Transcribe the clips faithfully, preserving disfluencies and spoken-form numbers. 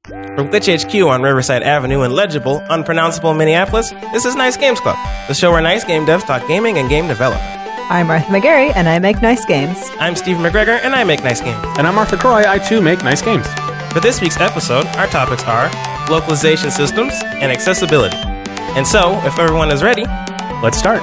From Glitch H Q on Riverside Avenue in legible, unpronounceable Minneapolis, this is Nice Games Club, the show where nice game devs talk gaming and game development. I'm Martha McGarry, and I make nice games. I'm Steve McGregor, and I make nice games. And I'm Arthur Croy, I too make nice games. For this week's episode, our topics are localization systems and accessibility. And so, if everyone is ready, let's start.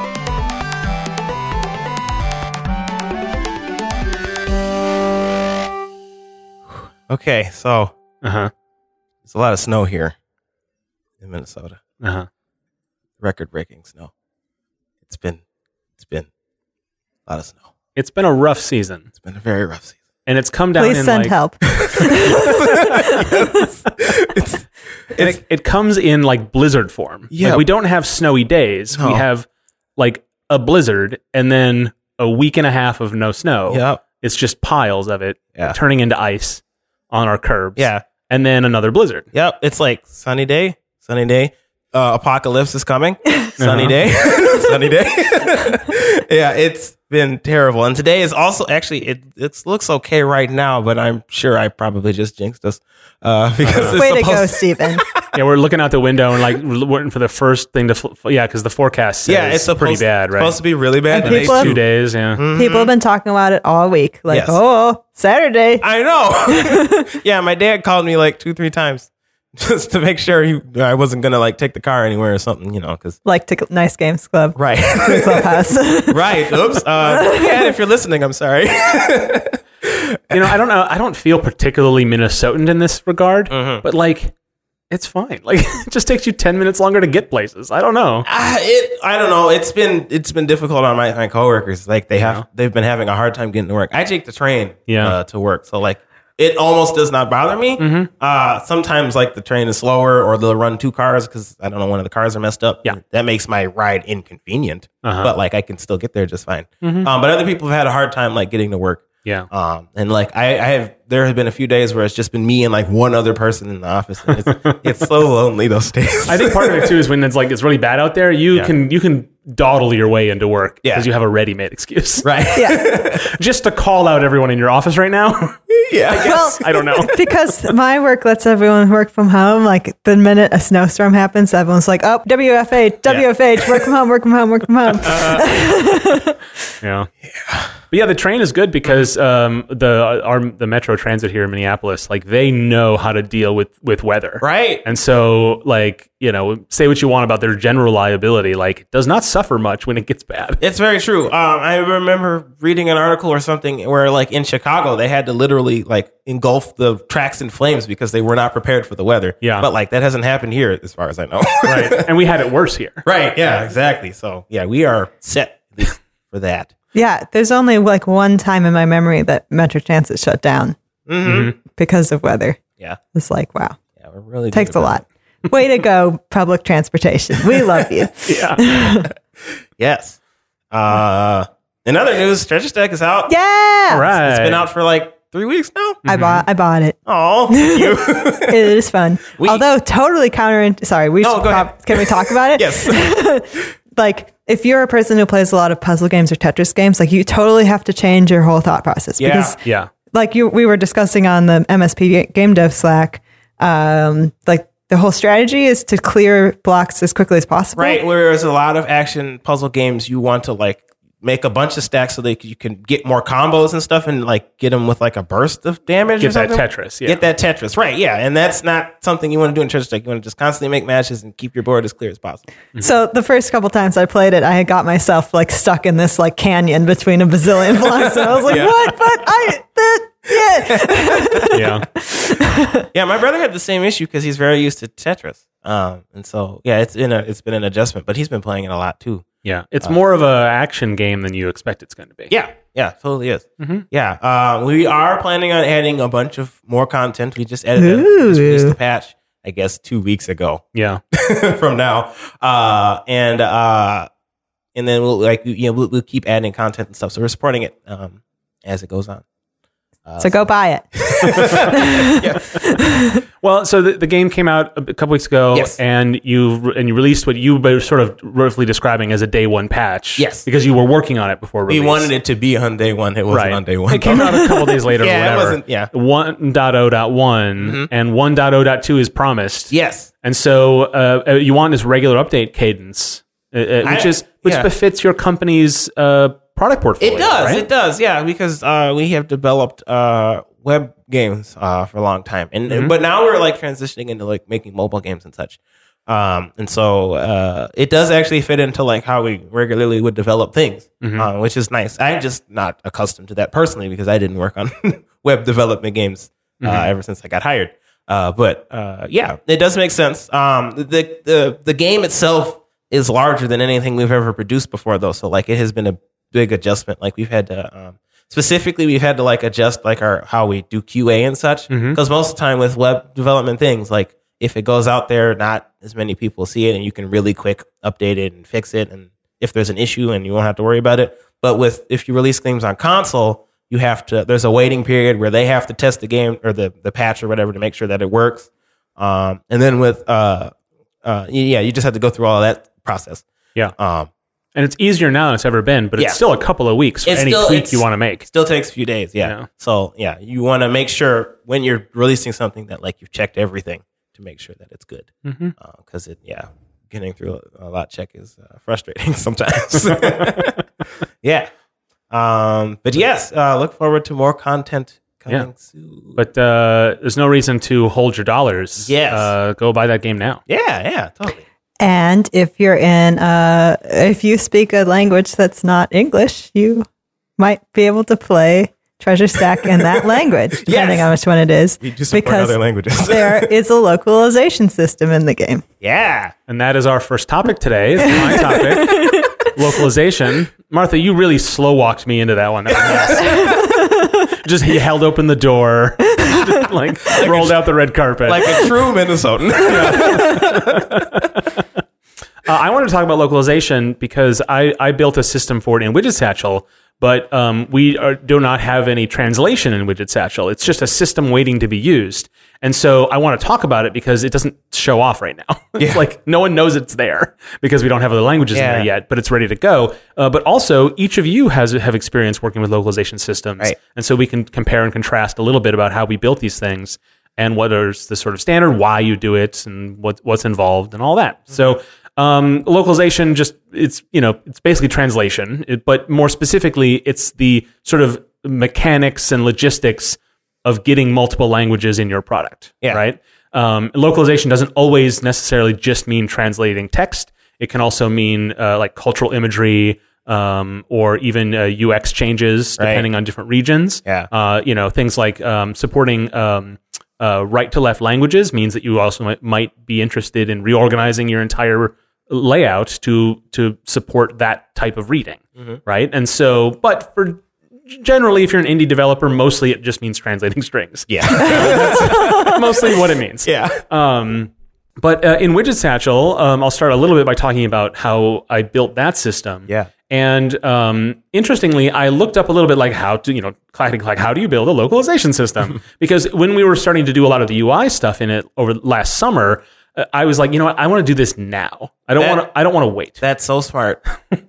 Okay, so uh-huh. there's a lot of snow here in Minnesota. Uh-huh. Record-breaking snow. It's been, it's been a lot of snow. It's been a rough season. It's been a very rough season. And it's come down Please in send like, help. yes. It's, and it, it comes in like blizzard form. Yeah. Like we don't have snowy days. No. We have like a blizzard and then a week and a half of no snow. Yeah. It's just piles of it Yeah. turning into ice on our curbs. Yeah. And then another blizzard. Yep. It's like sunny day, sunny day. Uh, apocalypse is coming. Sunny Uh-huh. day, sunny day. Yeah, it's been terrible. And today is also actually it. It looks okay right now, but I'm sure I probably just jinxed us uh, because it's Way to supposed go, Stephen. Yeah, we're looking out the window and like we're waiting for the first thing to, fl- yeah, because the forecast says Yeah, it's supposed, pretty bad, right? Supposed to be really bad. And the The next people next have- two days, yeah. Mhm. People have been talking about it all week. Like, Yes. oh, Saturday. I know. Yeah, my dad called me like two, three times just to make sure he, I wasn't gonna like take the car anywhere or something, you know, because Like to Nice Games Club. right, Clubhouse. right. Oops. Uh, yeah, if you're listening, I'm sorry. You know, I don't know. I don't feel particularly Minnesotan in this regard, Mhm. but like, it's fine. Like, it just takes you ten minutes longer to get places. I don't know. Uh, it, I don't know. It's been it's been difficult on my, my coworkers. Like they have Yeah. they've been having a hard time getting to work. I take the train Yeah. uh, to work, so like it almost does not bother me. Mhm. Uh, sometimes like the train is slower, or they'll run two cars because I don't know one of the cars are messed up. Yeah. That makes my ride inconvenient, Uh-huh. but like I can still get there just fine. Mhm. Um, but other people have had a hard time like getting to work. Yeah. Um, and like I, I have, there have been a few days where it's just been me and like one other person in the office. And it's, it's so lonely those days. I think part of it too is when it's like it's really bad out there, you Yeah. can you can dawdle your way into work Yeah. because you have a ready-made excuse. right. Yeah. Just to call out everyone in your office right now. Yeah. Well, I don't know. because my work lets everyone work from home. Like the minute a snowstorm happens, everyone's like, oh, W F H, W F H, work from home, work from home, work from home. Yeah. But yeah, the train is good because um, the our the Metro Transit here in Minneapolis, like they know how to deal with with weather. Right. And so, like, you know, say what you want about their general reliability, like, it does not suffer much when it gets bad. It's very true. Um, I remember reading an article or something where, like, in Chicago, they had to literally, like, engulf the tracks in flames because they were not prepared for the weather. Yeah. But, like, that hasn't happened here, as far as I know. Right. And we had it worse here. Right. Yeah, exactly. So, yeah, we are set at least for that. Yeah, there's only like one time in my memory that Metro Transit shut down Mm-hmm. because of weather. Yeah. It's like, wow, Yeah, we're really takes doing a it. lot. Way to go, public transportation. We love you. Yeah. Yes. Uh, in other news, Treasure Stack is out. Yeah. All right. It's been out for, like, three weeks now. I bought I bought it. Oh, you. It is fun. We- Although totally counter sorry, we No, should go prob- ahead. can we talk about it? Yes. Like if you're a person who plays a lot of puzzle games or Tetris games, like you totally have to change your whole thought process. Yeah. Because Yeah. like you we were discussing on the M S P Game Dev Slack, um, like the whole strategy is to clear blocks as quickly as possible. Right. Whereas a lot of action puzzle games, you want to like make a bunch of stacks so that you can get more combos and stuff and like get them with like a burst of damage Get or something. that Tetris. Yeah. Get that Tetris. Right. Yeah. And that's not something you want to do in Treasure Stack. You want to just constantly make matches and keep your board as clear as possible. So the first couple times I played it, I had got myself like stuck in this like canyon between a bazillion blocks. And I was like, Yeah. what? But I, that, yeah. Yeah. Yeah. My brother had the same issue because he's very used to Tetris. Um, and so, yeah, it's in a, it's been an adjustment, but he's been playing it a lot too. Yeah. It's more of a action game than you expect it's going to be. Yeah, yeah, totally is. Mm-hmm. Yeah, uh, we are planning on adding a bunch of more content. We just added, a, Ooh. just released a patch, I guess, two weeks ago Yeah. from now, uh, and uh, and then we'll like you know we'll, we'll keep adding content and stuff. So we're supporting it um, as it goes on. Uh, So go buy it. Well, so the, the game came out a couple weeks ago, Yes. and you and you released what you were sort of roughly describing as a day one patch. Yes. because you were working on it before we release. wanted it to be on day one. It wasn't right on day one. It came out a couple days later. Yeah, or it whatever. wasn't- yeah. one point oh point one Mm-hmm. and one point oh point two is promised. Yes. And so uh, uh, you want this regular update cadence, uh, uh, which I- is which yeah. befits your company's uh, product portfolio. It does. right? It does. Yeah, because uh, we have developed uh, web games uh, for a long time, and Mm-hmm. but now we're like transitioning into like making mobile games and such. Um, and so uh, it does actually fit into like how we regularly would develop things, Mm-hmm. uh, which is nice. I'm just not accustomed to that personally because I didn't work on web development games uh, Mm-hmm. ever since I got hired. Uh, but uh, yeah, it does make sense. Um, the the the game itself is larger than anything we've ever produced before, though. So like it has been a big adjustment. Like we've had to um, specifically we've had to like adjust like our how we do Q A and such because most of the time with web development things like if it goes out there, not as many people see it, and you can really quick update it and fix it. And if there's an issue, and you won't have to worry about it. But with if you release things on console, you have to. There's a waiting period where they have to test the game or the the patch or whatever to make sure that it works. Um, and then with uh, uh, yeah, you just have to go through all of that process. Yeah. Um, And it's easier now than it's ever been, but Yeah. it's still a couple of weeks for It's any still- tweak it's- you want to make. Still takes a few days, yeah. Yeah. So yeah, you want to make sure when you're releasing something that like you've checked everything to make sure that it's good. Because it, yeah, getting through a, a lot check is uh, frustrating sometimes. yeah. Um, but yes, uh, look forward to more content coming Yeah. soon. But uh, there's no reason to hold your dollars. Yes. Uh, go buy that game now. yeah, yeah, totally. And if you're in, uh, if you speak a language that's not English, you might be able to play Treasure Stack in that language, depending on which one it is. We do support because other languages. there is a localization system in the game. yeah. And that is our first topic today. It's my topic. Localization. Martha, you really slow walked me into that one. That was nice. Just he held open the door, just, like rolled out the red carpet. Like a true Minnesotan. Uh, I wanted to talk about localization because I, I built a system for it in Widget Satchel, but um, we are, do not have any translation in Widget Satchel. It's just a system waiting to be used. And so I want to talk about it because it doesn't show off right now. It's Yeah. like no one knows it's there because we don't have other languages Yeah. in there yet, but it's ready to go. Uh, but also, each of you has have experience working with localization systems. Right. And so we can compare and contrast a little bit about how we built these things and what is the sort of standard, why you do it, and what, what's involved, and all that. So um, localization, just it's you know it's basically translation, it, but more specifically, it's the sort of mechanics and logistics of getting multiple languages in your product. Yeah. Right. Um, localization doesn't always necessarily just mean translating text. It can also mean uh, like cultural imagery. Um, or even uh, U X changes Right. depending on different regions. Yeah. Uh, you know, things like um, supporting um, uh, right to left languages means that you also might, might be interested in reorganizing your entire layout to to support that type of reading, right? And so, but for generally, if you're an indie developer, mostly it just means translating strings. Yeah. Mostly what it means. yeah. Um, but uh, in Widget Satchel, um, I'll start a little bit by talking about how I built that system. Yeah. And um, interestingly, I looked up a little bit like how to, you know, like, like how do you build a localization system? Because when we were starting to do a lot of the U I stuff in it over last summer, uh, I was like, you know what, I want to do this now. I don't That- want to. I don't want to wait. That's so smart.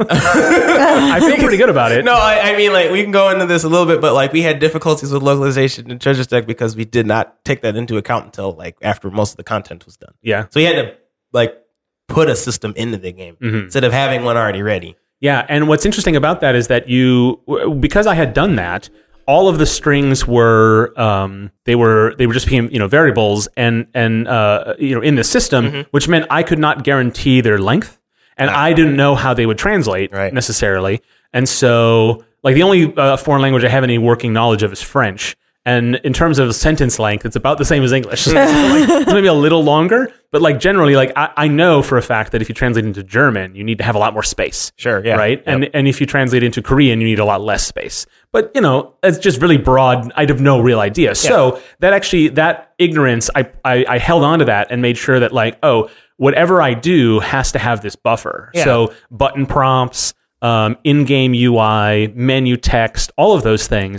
I feel pretty good about it. No, I, I mean, like, we can go into this a little bit, but, like, we had difficulties with localization in Treasure Stack because we did not take that into account until, like, after most of the content was done. Yeah. So we had to, like, put a system into the game instead of having one already ready. Yeah, and what's interesting about that is that you, because I had done that, all of the strings were um, they were they were just being you know variables and and uh, you know in the system, Mm-hmm. which meant I could not guarantee their length, and I didn't know how they would translate Right. necessarily, and so like the only uh, foreign language I have any working knowledge of is French. And in terms of sentence length, it's about the same as English. So like, it's maybe a little longer, but like generally, like I, I know for a fact that if you translate into German, you need to have a lot more space. Sure, yeah. Right. Yep. And and if you translate into Korean, you need a lot less space. But you know, it's just really broad. I'd have no real idea. So that actually, that ignorance, I, I I held on to that and made sure that like, oh, whatever I do has to have this buffer. Yeah. So button prompts, um, in-game U I, menu text, all of those things.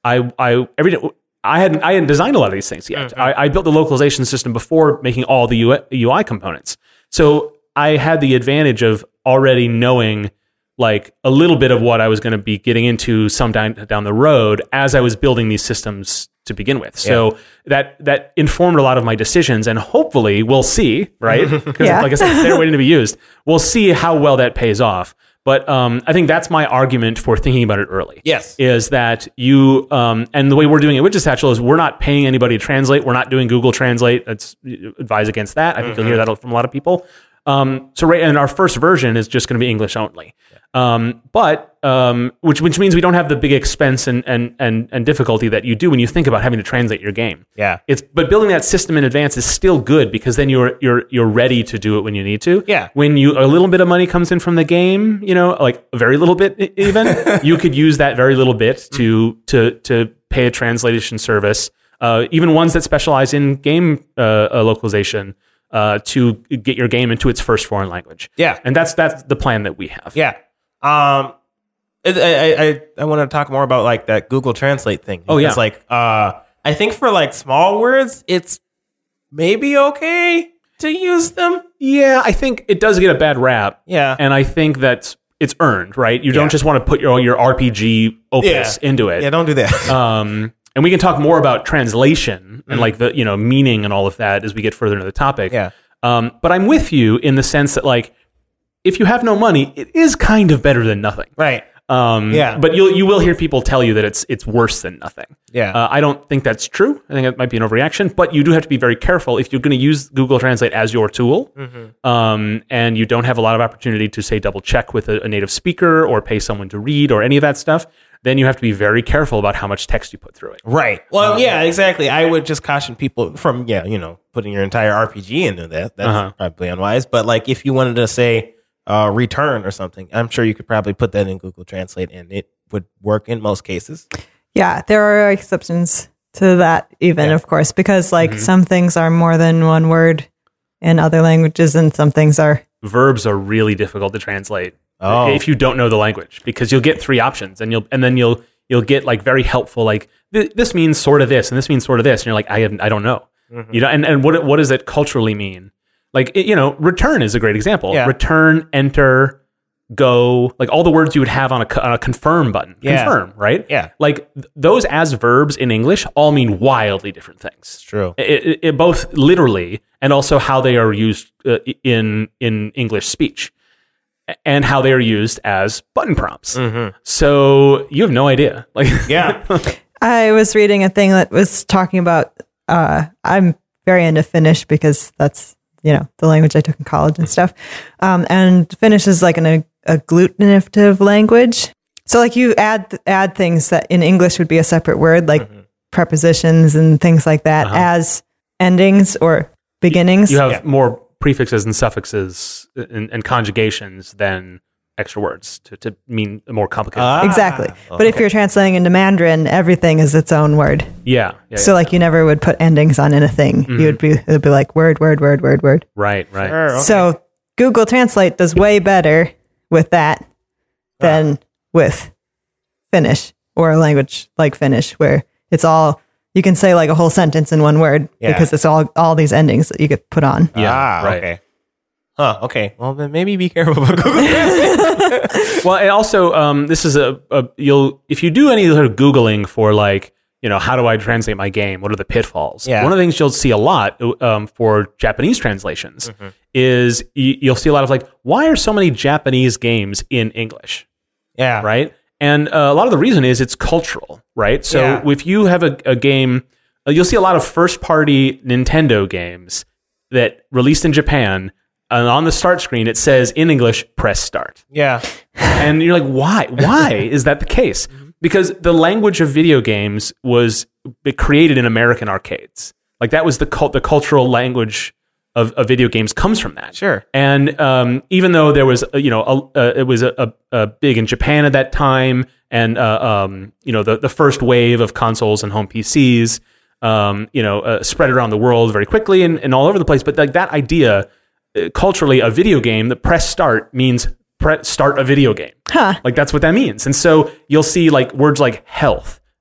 I I every I hadn't I hadn't designed a lot of these things yet. Mm-hmm. I, I built the localization system before making all the U I components, so I had the advantage of already knowing like a little bit of what I was going to be getting into some down, down the road as I was building these systems to begin with. So yeah. that that informed a lot of my decisions, and hopefully we'll see, right? Because yeah. like I said, they're waiting to be used. We'll see how well that pays off. But um, I think that's my argument for thinking about it early. Yes. Is that you, um, and the way we're doing it with Widget Satchel is we're not paying anybody to translate. We're not doing Google Translate. That's advise against that. I think mm-hmm. you'll hear that from a lot of people. Um, so right, and our first version is just going to be English only. Um, but, um, which, which means we don't have the big expense and, and, and, and difficulty that you do when you think about having to translate your game. Yeah. It's, but building that system in advance is still good because then you're, you're, you're ready to do it when you need to. Yeah. When you, a little bit of money comes in from the game, you know, like a very little bit even, you could use that very little bit to, to, to pay a translation service, uh, even ones that specialize in game, uh, uh localization. Uh, to get your game into its first foreign language. Yeah. And that's that's the plan that we have. Yeah. Um, I, I, I, I want to talk more about like that Google Translate thing. Oh, yeah. It's like, uh, I think for like small words, it's maybe okay to use them. Yeah, I think it does get a bad rap. Yeah. And I think that it's earned, right? You Yeah. don't just want to put your your R P G opus Yeah. into it. Yeah, don't do that. Um, and we can talk more about translation and like the, you know, meaning and all of that as we get further into the topic. Yeah. Um, but I'm with you in the sense that like, if you have no money, it is kind of better than nothing. Right. Um, Yeah. But you'll, you will hear people tell you that it's it's worse than nothing. Yeah. Uh, I don't think that's true. I think it might be an overreaction, but you do have to be very careful if you're going to use Google Translate as your tool, Mm-hmm. um, and you don't have a lot of opportunity to, say, double check with a, a native speaker or pay someone to read or any of that stuff. Then you have to be very careful about how much text you put through it. Right. Well, yeah, exactly. I would just caution people from, yeah, you know, putting your entire R P G into that. That's Uh-huh. probably unwise. But like if you wanted to say uh, return or something, I'm sure you could probably put that in Google Translate and it would work in most cases. Yeah, there are exceptions to that even, Yeah. of course, because like Mm-hmm. some things are more than one word in other languages and some things are. Verbs are really difficult to translate Oh. if you don't know the language, because you'll get three options and you'll and then you'll you'll get like very helpful like th- this means sort of this and this means sort of this and you're like I have I don't know. Mm-hmm. You know, and, and what what does it culturally mean? Like it, you know, return is a great example. Yeah. Return, enter, go, like all the words you would have on a co- on a confirm button. Yeah. Confirm, right? Yeah. Like th- those as verbs in English all mean wildly different things. It's true. It, it, it both literally and also how they are used uh, in in English speech, and how they are used as button prompts. Mm-hmm. So you have no idea. Like, Yeah. I was reading a thing that was talking about. Uh, I'm very into Finnish because that's you know the language I took in college and stuff. Um, and Finnish is like an a, agglutinative language. So like you add add things that in English would be a separate word, like Mm-hmm. prepositions and things like that, Uh-huh. as endings or beginnings. you have Yeah. more prefixes and suffixes and, and conjugations than extra words to, to mean a more complicated. Ah. Exactly. But if okay. you're translating into Mandarin, everything is its own word. yeah. yeah, So yeah. like you never would put endings on anything. You would be it would be like word, word, word, word, word. right, right. Sure, okay. So Google Translate does way better with that than with Finnish or a language like Finnish, where it's all you can say like a whole sentence in one word Yeah. because it's all all these endings that you could put on. Yeah, Ah, right. okay. Huh, okay. Well, then maybe be careful about Google Translate. Well, and also, um, this is a, a you'll if you do any sort of Googling for like, you know, how do I translate my game? What are the pitfalls? Yeah. One of the things you'll see a lot um, for Japanese translations Mm-hmm. is y- you'll see a lot of like, why are so many Japanese games in English? Yeah. Right? And uh, a lot of the reason is it's cultural, right? So Yeah. if you have a, a game, uh, you'll see a lot of first-party Nintendo games that released in Japan, and on the start screen it says in English, press start. Yeah. And you're like, why? Why is that the case? Because the language of video games was created in American arcades. Like that was the cult, the cultural language of, of video games comes from that. Sure. And um, even though there was, uh, you know, a, uh, it was a, a, a big in Japan at that time, and uh, um, you know, the the first wave of consoles and home P Cs, um, you know, uh, spread around the world very quickly and, and all over the place. But like that idea, uh, culturally, a video game that press start means press start a video game. Huh. Like that's what that means. And so you'll see like words like health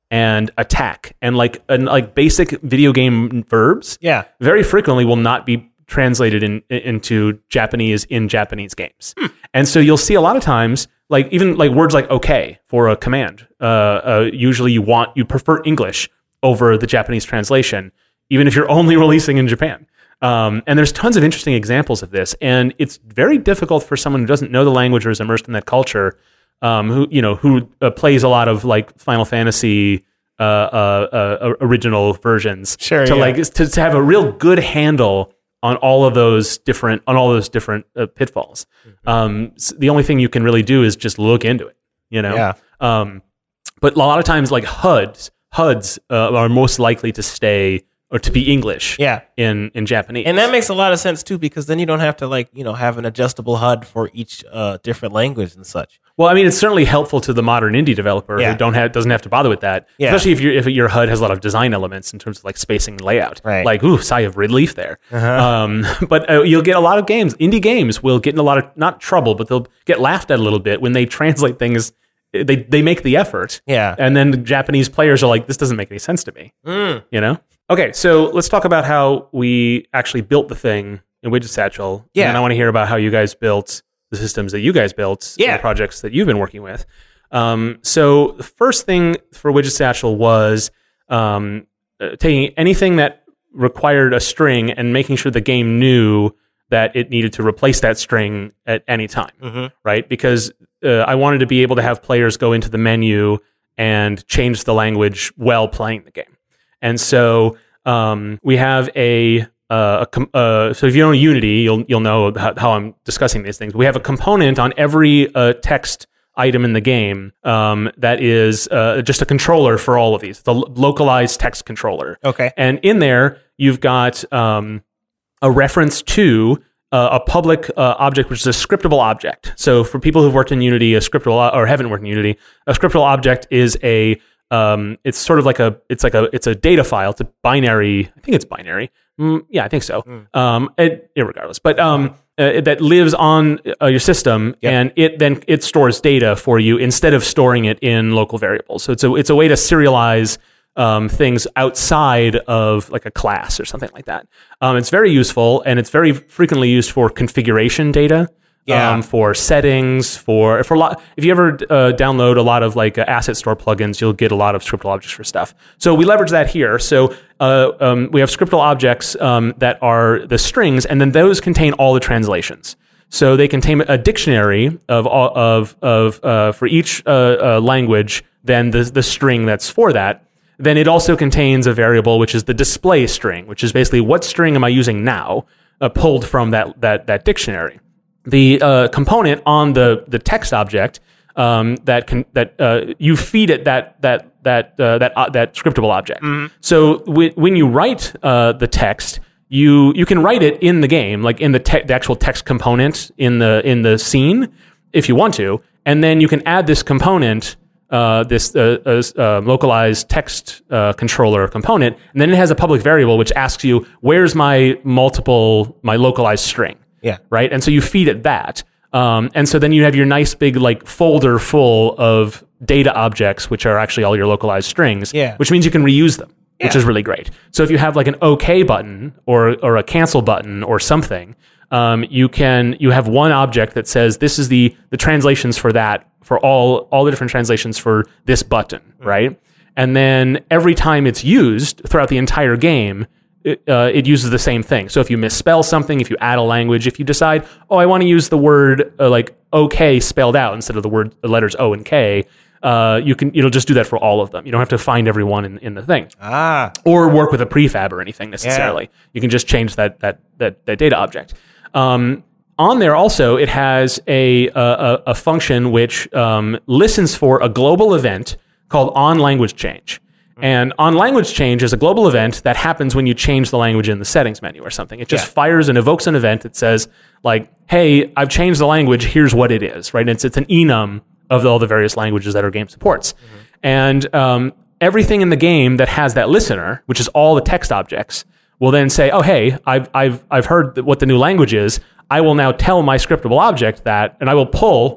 and attack and like and like basic video game verbs. Yeah. Very frequently will not be translated in, into Japanese in Japanese games. Hmm. And so you'll see a lot of times, like even like words like okay for a command. Uh, uh, usually you want, you prefer English over the Japanese translation, even if you're only releasing in Japan. Um, and there's tons of interesting examples of this. And it's very difficult for someone who doesn't know the language or is immersed in that culture, um, who, you know, who uh, plays a lot of like Final Fantasy uh, uh, uh, original versions sure, to yeah. like, to, to have a real good handle on all of those different, on all those different uh, pitfalls. Mm-hmm. Um, so the only thing you can really do is just look into it, you know? Yeah. Um, but a lot of times like H U Ds, H U Ds uh, are most likely to stay or to be English yeah. in, in Japanese. And that makes a lot of sense too, because then you don't have to like, you know, have an adjustable H U D for each uh, different language and such. Well, I mean, it's certainly helpful to the modern indie developer yeah. who don't have, doesn't have to bother with that. Yeah. Especially if, you if your H U D has a lot of design elements in terms of like spacing and layout. Right. Like, ooh, sigh of relief there. Uh-huh. Um, but uh, you'll get a lot of games, indie games will get in a lot of, not trouble, but they'll get laughed at a little bit when they translate things. They they make the effort. Yeah. And then the Japanese players are like, this doesn't make any sense to me. Mm. You know? Okay, so let's talk about how we actually built the thing in Widget Satchel. Yeah. And I want to hear about how you guys built the systems that you guys built, yeah. the projects that you've been working with. Um, so the first thing for Widget Satchel was um, uh, taking anything that required a string and making sure the game knew that it needed to replace that string at any time, mm-hmm. right? Because uh, I wanted to be able to have players go into the menu and change the language while playing the game. And so um, we have a, uh, a com- uh, so if you know Unity, you'll you'll know how, how I'm discussing these things. We have a component on every uh, text item in the game um, that is uh, just a controller for all of these, the lo- localized text controller. Okay. And in there, you've got um, a reference to uh, a public uh, object, which is a scriptable object. So for people who've worked in Unity, a scriptable or haven't worked in Unity, a scriptable object is a Um, it's sort of like a, it's like a, it's a data file. It's a binary. I think it's binary. Mm, yeah, I think so. Mm. Um, it, irregardless, but um, uh, that lives on uh, your system, yep. and it then it stores data for you instead of storing it in local variables. So it's a, it's a way to serialize um, things outside of like a class or something like that. Um, it's very useful, and it's very frequently used for configuration data. Yeah. Um, for settings, for for a lot. If you ever uh, download a lot of like uh, asset store plugins, you'll get a lot of scriptable objects for stuff. So we leverage that here. So uh, um, we have scriptable objects um, that are the strings, and then those contain all the translations. So they contain a dictionary of all, of of uh, for each uh, uh, language. Then the the string that's for that. Then it also contains a variable which is the display string, which is basically what string am I using now, uh, pulled from that that that dictionary. The uh, component on the, the text object um, that can that uh, you feed it that that that uh, that uh, that scriptable object. Mm-hmm. So w- when you write uh, the text, you you can write it in the game, like in the, te- the actual text component in the in the scene, if you want to, and then you can add this component, uh, this uh, uh, uh, localized text uh, controller component, and then it has a public variable which asks you, where's my multiple my localized string. Yeah. Right. And so you feed it that. Um, and so then you have your nice big like folder full of data objects, which are actually all your localized strings, yeah. which means you can reuse them, yeah. which is really great. So if you have like an OK button or or a cancel button or something, um, you can you have one object that says this is the the translations for that for all all the different translations for this button, mm-hmm. right? And then every time it's used throughout the entire game, It, uh, it uses the same thing. So if you misspell something, if you add a language, if you decide, oh, I want to use the word uh, like okay spelled out instead of the word the letters O and K, uh, you can it'll just do that for all of them. You don't have to find everyone in, in the thing, ah, or work with a prefab or anything necessarily. Yeah. You can just change that that that, that data object. Um, on there also, it has a a, a function which um, listens for a global event called onLanguageChange. And onLanguageChange is a global event that happens when you change the language in the settings menu or something. It just yeah. fires and evokes an event that says, like, hey, I've changed the language, here's what it is, right? And it's, it's an enum of all the various languages that our game supports. Mm-hmm. And um, everything in the game that has that listener, which is all the text objects, will then say, oh, hey, I've, I've, I've heard what the new language is. I will now tell my scriptable object that, and I will pull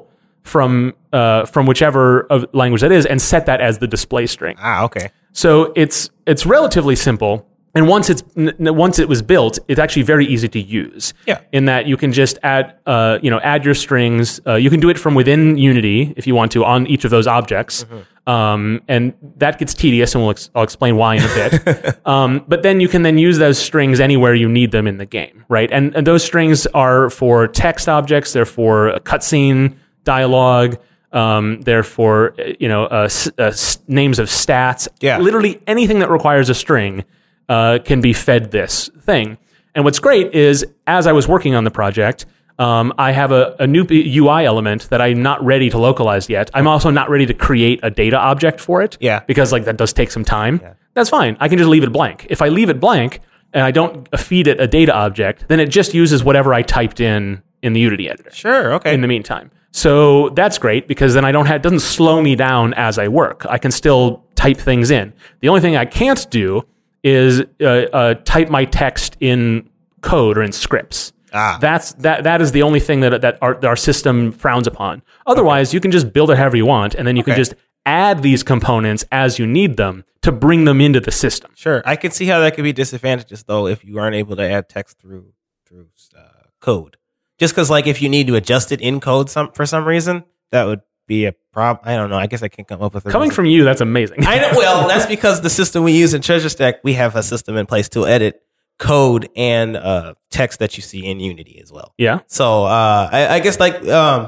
from uh, from whichever of language that is and set that as the display string. Ah, okay. So it's it's relatively simple. And once it's n- once it was built, it's actually very easy to use. Yeah. In that you can just add, uh, you know, add your strings. Uh, you can do it from within Unity if you want to on each of those objects. Mm-hmm. Um, and that gets tedious, and we'll ex- I'll explain why in a bit. um, but then you can then use those strings anywhere you need them in the game, right? And, and those strings are for text objects. They're for a cutscene, dialogue. Um, they're for you know uh, s- uh, s- names of stats. Yeah. Literally anything that requires a string. Uh, can be fed this thing. And what's great is, as I was working on the project, um, I have a, a new U I element that I'm not ready to localize yet. I'm also not ready to create a data object for it. Yeah. Because like that does take some time. Yeah. That's fine. I can just leave it blank. If I leave it blank and I don't feed it a data object, then it just uses whatever I typed in in the Unity editor. Sure. Okay. In the meantime. So that's great because then I don't have, it doesn't slow me down as I work. I can still type things in. The only thing I can't do is uh, uh, type my text in code or in scripts. Ah. That's that. That is the only thing that that our, that our system frowns upon. Otherwise, okay. You can just build it however you want, and then you okay. can just add these components as you need them to bring them into the system. Sure, I can see how that could be disadvantageous though if you aren't able to add text through through uh, code. Just because, like, if you need to adjust it in code some for some reason, that would be a problem. I don't know. I guess I can't come up with a Coming reason. from you, that's amazing. I know. Well, that's because the system we use in Treasure Stack, we have a system in place to edit code and uh, text that you see in Unity as well. Yeah. So uh, I, I guess like um,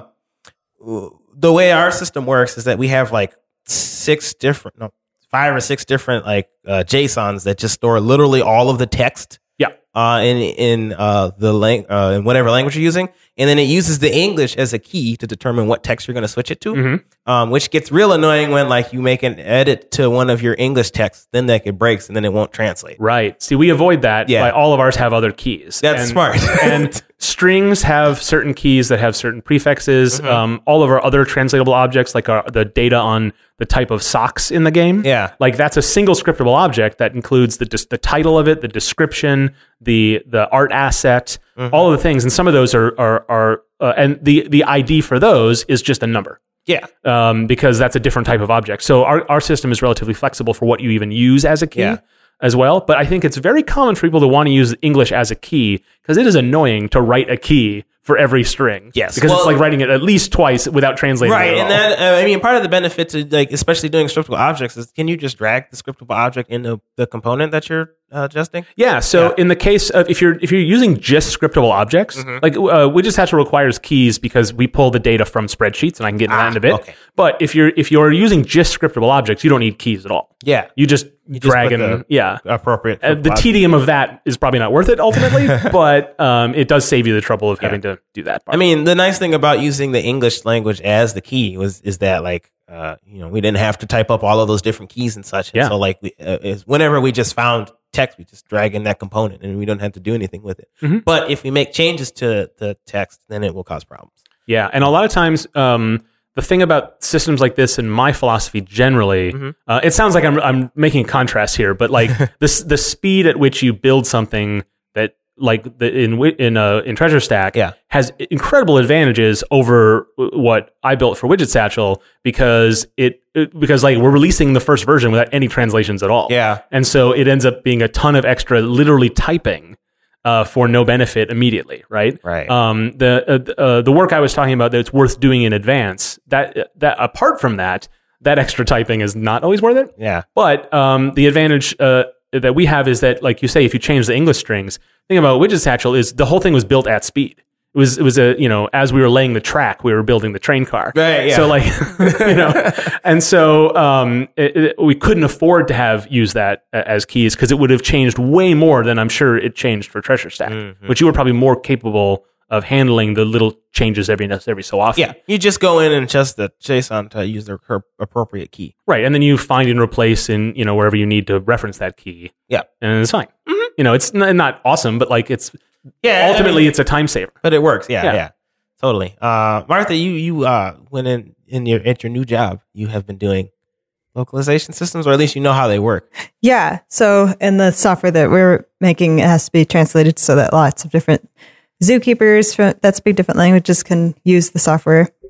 the way our system works is that we have like six different, no, five or six different like uh, JSONs that just store literally all of the text. Yeah. Uh, in in uh, the lang- uh, in whatever language you're using, and then it uses the English as a key to determine what text you're going to switch it to. Mm-hmm. Um, which gets real annoying when like you make an edit to one of your English texts, then that it breaks and then it won't translate. Right. See, we avoid that. Yeah. By all of ours have other keys. That's and, smart. And strings have certain keys that have certain prefixes. Mm-hmm. Um, all of our other translatable objects, like our, the data on the type of socks in the game, Yeah. like that's a single scriptable object that includes the des- the title of it, the description, the the art asset, Mm-hmm. all of the things, and some of those are are are uh, and the the I D for those is just a number. Yeah. Um, because that's a different type of object. So our, our system is relatively flexible for what you even use as a key Yeah. as well. But I think it's very common for people to want to use English as a key because it is annoying to write a key for every string. Yes. Because Well- it's like writing it at least twice without translating Right, it at and all. then uh, I mean, part of the benefit to like, especially doing scriptable objects, is can you just drag the scriptable object into the component that you're uh, adjusting? Yeah. So Yeah. in the case of if you're if you're using just scriptable objects, Mm-hmm. like uh, Widget Satchel requires keys because we pull the data from spreadsheets, and I can get into Ah, that in a bit. okay. But if you're if you're using just scriptable objects, you don't need keys at all. Yeah, You just just drag put and the- yeah. appropriate. Uh, the scriptable tedium of that is probably not worth it ultimately, but um, it does save you the trouble of having to do that part. I mean, the nice thing about using the English language as the key was is that like uh, you know we didn't have to type up all of those different keys and such. And Yeah. So like we, uh, is whenever we just found text, we just drag in that component and we don't have to do anything with it. Mhm. But if we make changes to the text, then it will cause problems. Yeah, and a lot of times, um, the thing about systems like this, and my philosophy generally, Mm-hmm. uh, it sounds like I'm I'm making a contrast here, but like the s- the speed at which you build something that like the, in wi- in uh, in Treasure Stack Yeah. has incredible advantages over w- what I built for Widget Satchel because it, it because like we're releasing the first version without any translations at all. Yeah. And so it ends up being a ton of extra literally typing uh, for no benefit immediately, right? Right. Um, the uh, uh, the work I was talking about that's worth doing in advance, that that apart from that, that extra typing is not always worth it. Yeah. But um, the advantage uh, that we have is that, like you say, if you change the English strings, the thing about Widget Satchel is the whole thing was built at speed. It was it was a you know as we were laying the track, we were building the train car. Right, yeah. So like you know, and so um, it, it, we couldn't afford to have used that a- as keys because it would have changed way more than I'm sure it changed for Treasure Stack, Mm-hmm. which you were probably more capable of handling the little changes every every so often. Yeah. You just go in and adjust the JSON to use the cur- appropriate key. Right, and then you find and replace in you know wherever you need to reference that key. Yeah. And it's fine. You know, it's n- not awesome, but like it's Yeah. ultimately I mean, it's a time saver. but it works. Yeah. Yeah. Yeah. Totally. Uh, Martha, you you uh when in in your at your new job, you have been doing localization systems, or at least you know how they work. Yeah. So in the software that we're making, it has to be translated so that lots of different zookeepers from, that speak different languages can use the software.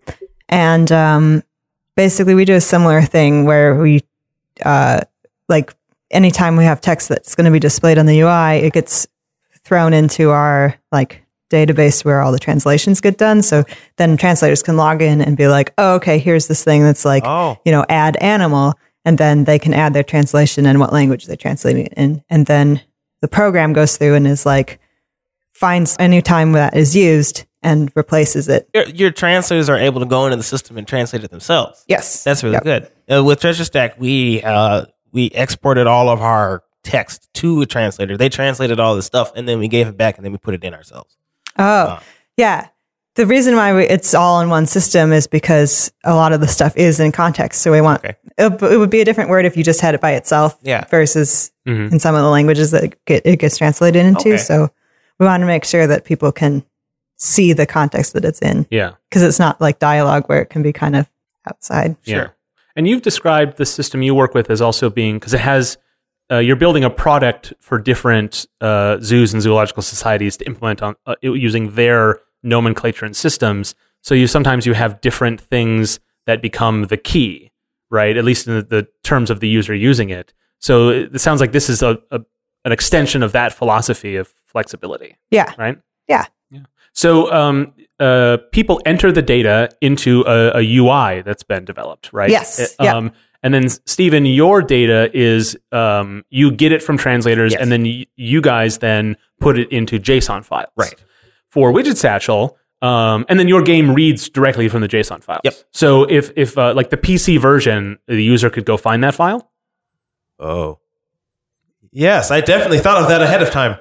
And um, basically, we do a similar thing where we, uh, like, anytime we have text that's going to be displayed on the U I, it gets thrown into our like database where all the translations get done. So then translators can log in and be like, oh, okay, here's this thing that's like, Oh. you know, add animal. And then they can add their translation and what language they're translating it in. And then the program goes through and is like, finds any time that is used and replaces it. Your, your translators are able to go into the system and translate it themselves. Yes. That's really Yep. good. Uh, with Treasure Stack, we uh, we exported all of our text to a translator. They translated all the stuff, and then we gave it back, and then we put it in ourselves. Oh, Uh. yeah. The reason why we, it's all in one system is because a lot of the stuff is in context. So we want, Okay. it, it would be a different word if you just had it by itself Yeah. versus Mhm. in some of the languages that it, get, it gets translated into. Okay. So we want to make sure that people can see the context that it's in Yeah. because it's not like dialogue where it can be kind of outside. Yeah. Sure. And you've described the system you work with as also being, because it has, uh, you're building a product for different uh, zoos and zoological societies to implement on uh, using their nomenclature and systems. So you sometimes you have different things that become the key, right? At least in the, the terms of the user using it. So it, it sounds like this is a, a an extension of that philosophy of flexibility, Yeah. right? Yeah. So um, uh, people enter the data into a, a U I that's been developed, right? Yes. Uh, Um, And then, Stephen, your data is um, you get it from translators, Yes. and then y- you guys then put it into JSON files. Right. For Widget Satchel, um, and then your game reads directly from the JSON files. Yep. So if, if uh, like the P C version, the user could go find that file? Oh. Yes, I definitely thought of that ahead of time.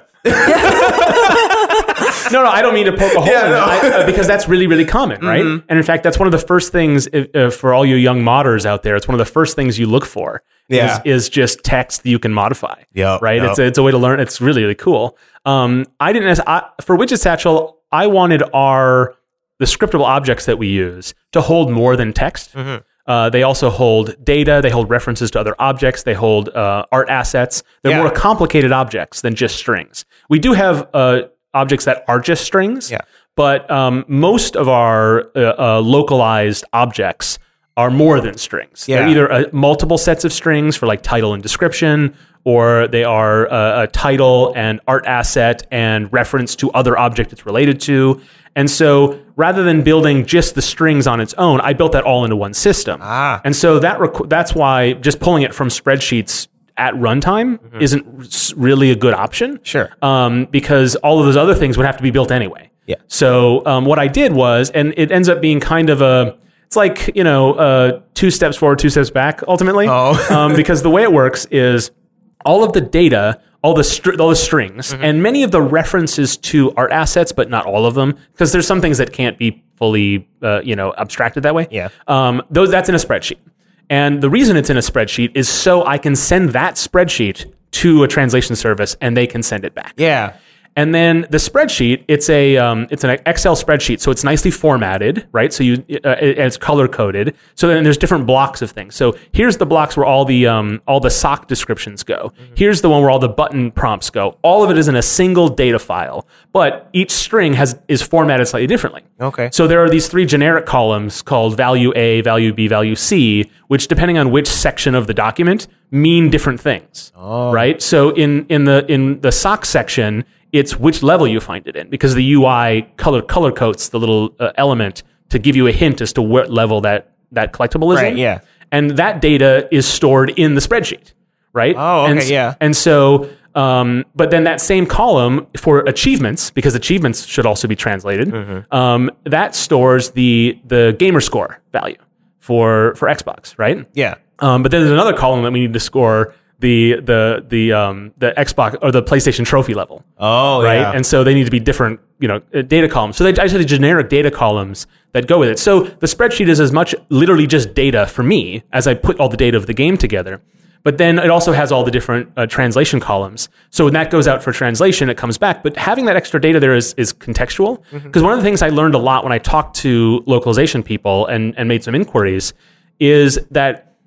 No, no, I don't mean to poke a hole Yeah, in no. it, I, uh, because that's really, really common, right? Mhm. And in fact, that's one of the first things if, uh, for all you young modders out there. It's one of the first things you look for. Yeah. is, is just text that you can modify. Yep, right. yep. It's a, it's a way to learn. It's really, really cool. Um, I didn't as I, for Widget Satchel, I wanted our the scriptable objects that we use to hold more than text. Mhm. Uh, they also hold data. They hold references to other objects. They hold uh, art assets. They're Yeah. more complicated objects than just strings. We do have uh, objects that are just strings, Yeah. but um, most of our uh, uh, localized objects are more than strings. Yeah. They're either uh, multiple sets of strings for like title and description, or they are uh, a title and art asset and reference to other object it's related to. And so rather than building just the strings on its own, I built that all into one system. Ah. And so that requ- that's why just pulling it from spreadsheets at runtime Mm-hmm. isn't s- really a good option. Sure. Um, because all of those other things would have to be built anyway. Yeah. So um, what I did was, and it ends up being kind of a, it's like, you know, uh, two steps forward, two steps back, ultimately. Oh. um, because the way it works is all of the data, all the str- all the strings, Mm-hmm. and many of the references to art assets, but not all of them, because there's some things that can't be fully, uh, you know, abstracted that way. Yeah. Um, those that's in a spreadsheet, and the reason it's in a spreadsheet is so I can send that spreadsheet to a translation service, and they can send it back. Yeah. And then the spreadsheet, it's a um, it's an Excel spreadsheet, so it's nicely formatted, right? So you uh, it, it's color coded. So then there's different blocks of things. So here's the blocks where all the um, all the sock descriptions go. Here's the one where all the button prompts go. All of it is in a single data file, but each string has is formatted slightly differently. Okay. So there are these three generic columns called value A, value B, value C, which depending on which section of the document mean different things. Oh. Right? So in in the in the sock section, it's which level you find it in, because the U I color color codes the little uh, element to give you a hint as to what level that that collectible is Right, in. yeah. And that data is stored in the spreadsheet, right? Oh, okay, and, s- yeah. And so, um, but then that same column for achievements, because achievements should also be translated, Mm-hmm. um, that stores the the gamer score value for for Xbox, right? Yeah. Um, but then there's another column that we need to score the the the um, the Xbox or the PlayStation trophy level, Oh, right? yeah. And so they need to be different, you know, uh, data columns. So they I just have the generic data columns that go with it. So the spreadsheet is as much literally just data for me as I put all the data of the game together. But then it also has all the different uh, translation columns. So when that goes out for translation, it comes back. But having that extra data there is is contextual. Because one of the things I learned a lot when I talked to localization people and and made some inquiries is that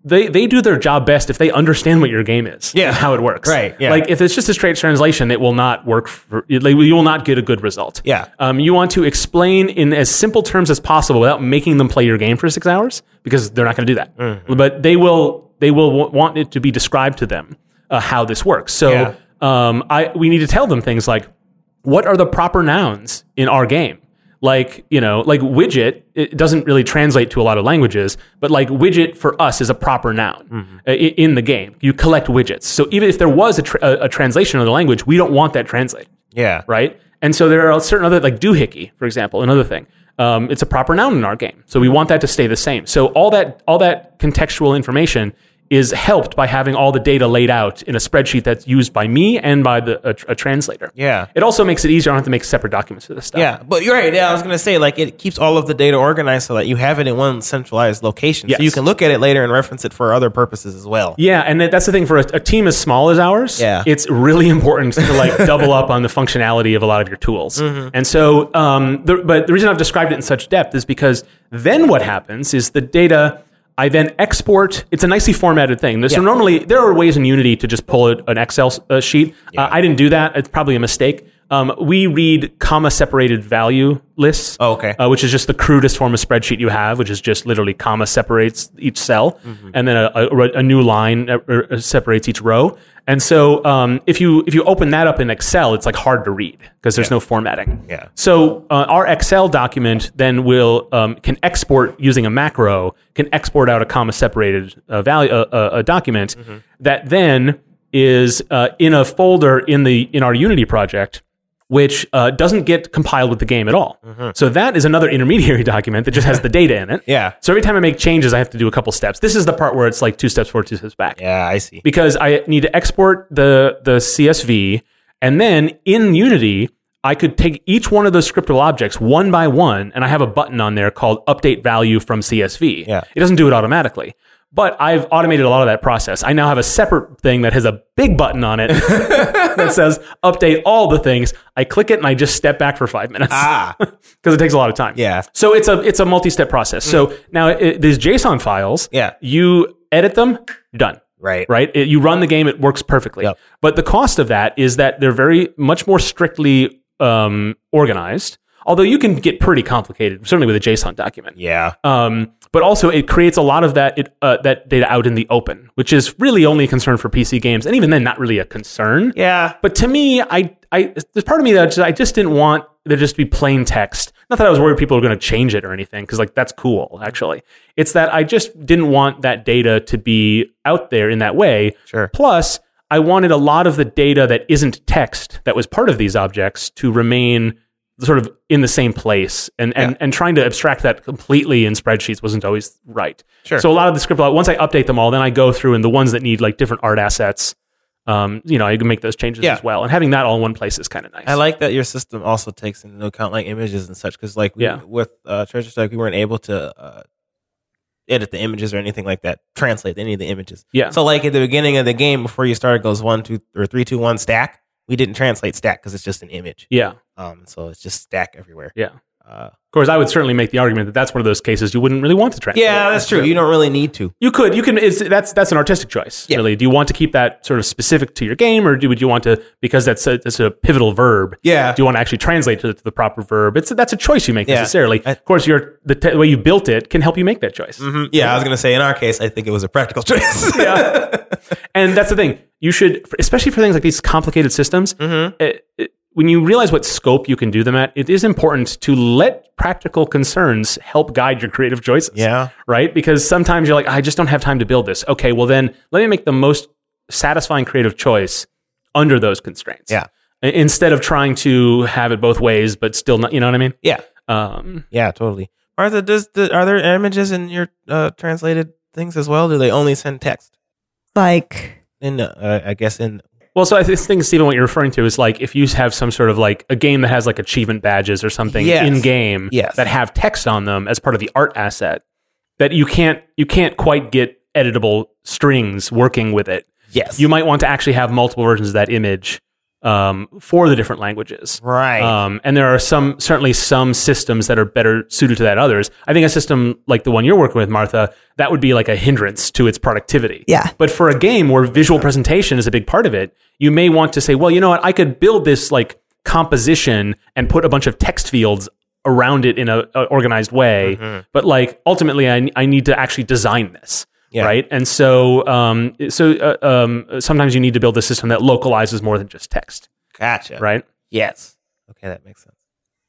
they they do their job best if they understand what your game is, Yeah. and how it works. Right, yeah. Like if it's just a straight translation, it will not work. For, like, you will not get a good result. Yeah. Um, you want to explain in as simple terms as possible without making them play your game for six hours because they're not going to do that. Mm-hmm. But they will they will w- want it to be described to them uh, how this works. So Yeah. um, I we need to tell them things like, what are the proper nouns in our game? Like, you know, like widget, it doesn't really translate to a lot of languages, but like widget for us is a proper noun Mm-hmm. i- in the game. You collect widgets. So even if there was a, tra- a, a translation of the language, we don't want that translated, Yeah. right? And so there are certain other, like doohickey, for example, another thing. Um, it's a proper noun in our game. So we want that to stay the same. So all that, all that contextual information is helped by having all the data laid out in a spreadsheet that's used by me and by the, a, a translator. Yeah. It also makes it easier. I don't have to make separate documents for this stuff. Yeah, but you're right. Yeah, I was gonna say like it keeps all of the data organized so that you have it in one centralized location, Yes. so you can look at it later and reference it for other purposes as well. Yeah, and that- that's the thing for a, a team as small as ours. Yeah. It's really important to like double up on the functionality of a lot of your tools. Mm-hmm. And so, um, the, but the reason I've described it in such depth is because then what happens is the data I then export. It's a nicely formatted thing. So Yeah. normally there are ways in Unity to just pull an Excel uh, sheet. Uh, I didn't do that. It's probably a mistake. Um, we read comma separated value lists, Oh, okay. uh, which is just the crudest form of spreadsheet you have, which is just literally comma separates each cell, Mm-hmm. and then a, a, a new line uh, uh, separates each row. And so um, if you if you open that up in Excel, it's like hard to read because there's no formatting. Yeah. So uh, our Excel document then will um, can export using a macro, can export out a comma separated uh, value uh, uh, a document Mm-hmm. that then is uh, in a folder in the in our Unity project, which uh, doesn't get compiled with the game at all. So that is another intermediary document that just has the data in it. Yeah. So every time I make changes, I have to do a couple steps. This is the part where it's like two steps forward, two steps back. Yeah, I see. Because I need to export the the C S V, and then in Unity, I could take each one of those scriptable objects one by one, and I have a button on there called Update Value from C S V. Yeah. It doesn't do it automatically. But I've automated a lot of that process. I now have a separate thing that has a big button on it that says update all the things. I click it and I just step back for five minutes. Ah. Because it takes a lot of time. Yeah. So it's a it's a multi-step process. So now it, these JSON files, Yeah. you edit them, done. Right. Right? It- you run the game, it works perfectly. Yep. But the cost of that is that they're very much more strictly um, organized. Although you can get pretty complicated, certainly with a JSON document. Yeah. Um, but also, it creates a lot of that it, uh, that data out in the open, which is really only a concern for P C games, and even then, not really a concern. Yeah. But to me, I, I there's part of me that just, I just didn't want there just to be plain text. Not that I was worried people were going to change it or anything, because like that's cool. Actually, it's that I just didn't want that data to be out there in that way. Sure. Plus, I wanted a lot of the data that isn't text that was part of these objects to remain sort of in the same place, and, and, Yeah. and trying to abstract that completely in spreadsheets wasn't always right. Sure. So a lot of the script, once I update them all, then I go through and the ones that need like different art assets, um, you know, I can make those changes Yeah. as well. And having that all in one place is kind of nice. I like that your system also takes into account like images and such, because like we, Yeah. with uh, Treasure Strike, we weren't able to uh, edit the images or anything like that, translate any of the images. Yeah. So like at the beginning of the game, before you start, it goes one, two, or three, two, one, stack. We didn't translate stack because it's just an image. yeah. Um, so it's just stack everywhere. Yeah. Uh, Of course, I would certainly make the argument that that's one of those cases you wouldn't really want to translate. yeah, that's true. You don't really need to. You could, you can. It's, that's that's an artistic choice. Yeah. Really, do you want to keep that sort of specific to your game, or do would you want to, because that's a, that's a pivotal verb? Yeah. Do you want to actually translate to, to the proper verb? It's that's a choice you make Yeah. necessarily. I- of course, your the, t- the way you built it can help you make that choice. Mhm. Yeah, I was gonna say in our case, I think it was a practical choice. Yeah. And that's the thing. You should, especially for things like these complicated systems, Mm-hmm. it, it, when you realize what scope you can do them at, it is important to let practical concerns help guide your creative choices. Yeah. Right? Because sometimes you're like, I just don't have time to build this. Okay, well then let me make the most satisfying creative choice under those constraints. Yeah. I- Instead of trying to have it both ways, but still not, you know what I mean? Yeah. Um, Yeah, totally. Martha, does the, are there images in your uh, translated things as well? Do they only send text? Like, In uh, I guess in Well, so I th- think, Stephen, what you're referring to is like if you have some sort of like a game that has like achievement badges or something Yes. in game Yes. that have text on them as part of the art asset, that you can't you can't quite get editable strings working with it. yes, You might want to actually have multiple versions of that image um, for the different languages. Right. Um, and there are some, certainly some systems that are better suited to that others. I think a system like the one you're working with, Martha, that would be like a hindrance to its productivity. Yeah. But for a game where visual presentation is a big part of it, you may want to say, well, you know what, I could build this like composition and put a bunch of text fields around it in a, a organized way. Mm-hmm. But like ultimately I, I need to actually design this. Yeah. Right. And so, um, so uh, um, sometimes you need to build a system that localizes more than just text. Gotcha. Right. Yes. Okay. That makes sense.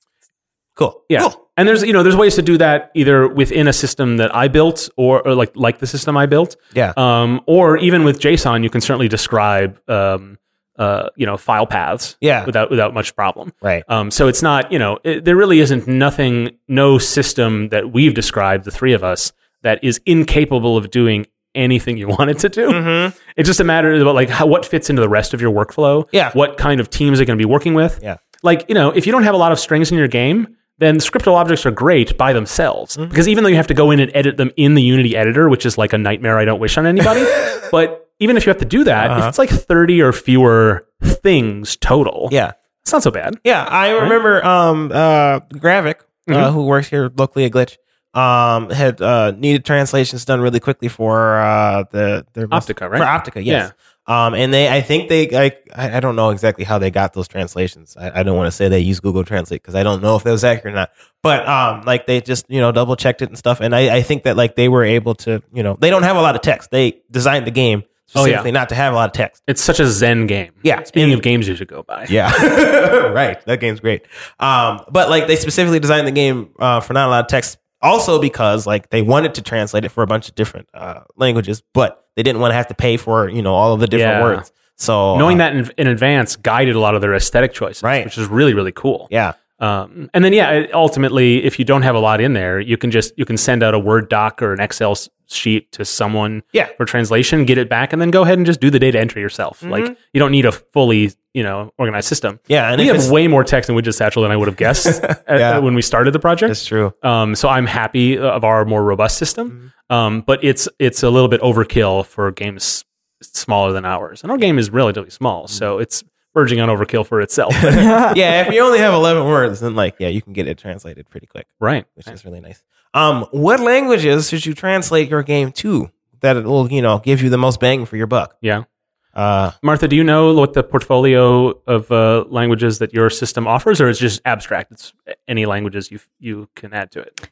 Cool. Yeah. Cool. And there's, you know, there's ways to do that either within a system that I built or, or like, like the system I built. Yeah. Um, or even with JSON, you can certainly describe, um, uh, you know, file paths. Yeah. Without, without much problem. Right. Um, so it's not, you know, it, there really isn't nothing, no system that we've described, the three of us, that is incapable of doing anything you want it to do. Mm-hmm. It's just a matter of like how, what fits into the rest of your workflow. Yeah. What kind of teams are going to be working with. Yeah. Like, you know, if you don't have a lot of strings in your game, then scriptable objects are great by themselves. Mm-hmm. Because even though you have to go in and edit them in the Unity editor, which is like a nightmare I don't wish on anybody, but even if you have to do that, uh-huh. if it's like thirty or fewer things total, yeah, it's not so bad. Yeah, I remember right? um, uh, Gravik, mm-hmm. uh, who works here locally at Glitch, um, had uh, needed translations done really quickly for uh, the their Optica, right? For Optica, yes. Yeah. Um, and they, I think they, like, I, I don't know exactly how they got those translations. I, I don't want to say they use Google Translate because I don't know if that was accurate or not. But um, like they just, you know, double checked it and stuff. And I, I think that like they were able to, you know, they don't have a lot of text. They designed the game specifically oh, yeah. not to have a lot of text. It's such a zen game. Yeah. Speaking and, of games you should go by. Yeah. Right. That game's great. Um, but like they specifically designed the game uh, for not a lot of text. Also because like they wanted to translate it for a bunch of different uh, languages, but they didn't want to have to pay for, you know, all of the different yeah. words. So knowing uh, that in, in advance guided a lot of their aesthetic choices, right. which is really, really cool. Yeah. Um, and then, yeah, ultimately, if you don't have a lot in there, you can just, you can send out a Word doc or an Excel sheet to someone yeah. for translation, get it back, and then go ahead and just do the data entry yourself. Mm-hmm. Like, you don't need a fully, you know, organized system. Yeah. And we have way more text in Widget Satchel than I would have guessed at, yeah. when we started the project. That's true. Um, so I'm happy of our more robust system. Mm-hmm. Um, but it's, it's a little bit overkill for games smaller than ours. And our game is relatively small, so it's verging on overkill for itself. Yeah, if you only have eleven words, then like, yeah, you can get it translated pretty quick. Right. Which is really nice. Um, what languages should you translate your game to that it will, you know, give you the most bang for your buck? Yeah. Uh, Martha, do you know what the portfolio of uh, languages that your system offers, or is it just abstract? It's any languages you you can add to it.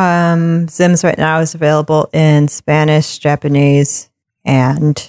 Um, Zims right now is available in Spanish, Japanese, and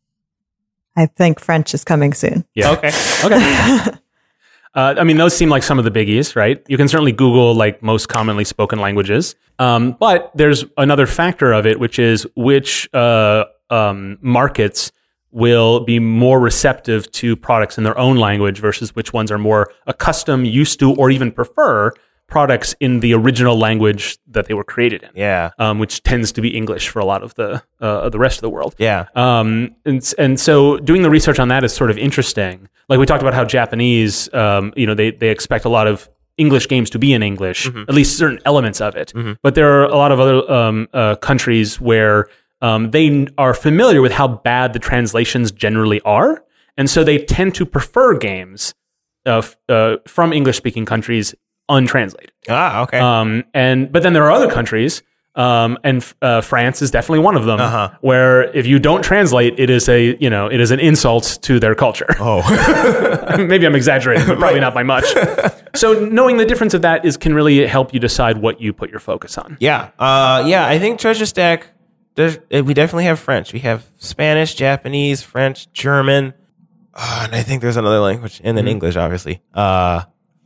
I think French is coming soon. Yeah. Okay. Okay. uh, I mean, those seem like some of the biggies, right? You can certainly Google like most commonly spoken languages. Um, but there's another factor of it, which is which uh, um, markets will be more receptive to products in their own language versus which ones are more accustomed, used to, or even prefer products in the original language that they were created in. Yeah. Um, which tends to be English for a lot of the uh, the rest of the world. Yeah. Um, and and so doing the research on that is sort of interesting. Like we talked about how Japanese, um, you know, they they expect a lot of English games to be in English, mm-hmm. at least certain elements of it. Mm-hmm. But there are a lot of other um, uh, countries where um, they are familiar with how bad the translations generally are, and so they tend to prefer games uh, f- uh, from English-speaking countries untranslated. Ah, okay. Um, and but then there are other countries, um, and uh, France is definitely one of them, uh-huh. where if you don't translate, it is a you know it is an insult to their culture. Oh, maybe I'm exaggerating, but probably not by much. So knowing the difference of that is can really help you decide what you put your focus on. Yeah, uh, yeah. I think Treasure Stack. There's, we definitely have French. We have Spanish, Japanese, French, German, uh, and I think there's another language, and then mm-hmm. English, obviously. Uh,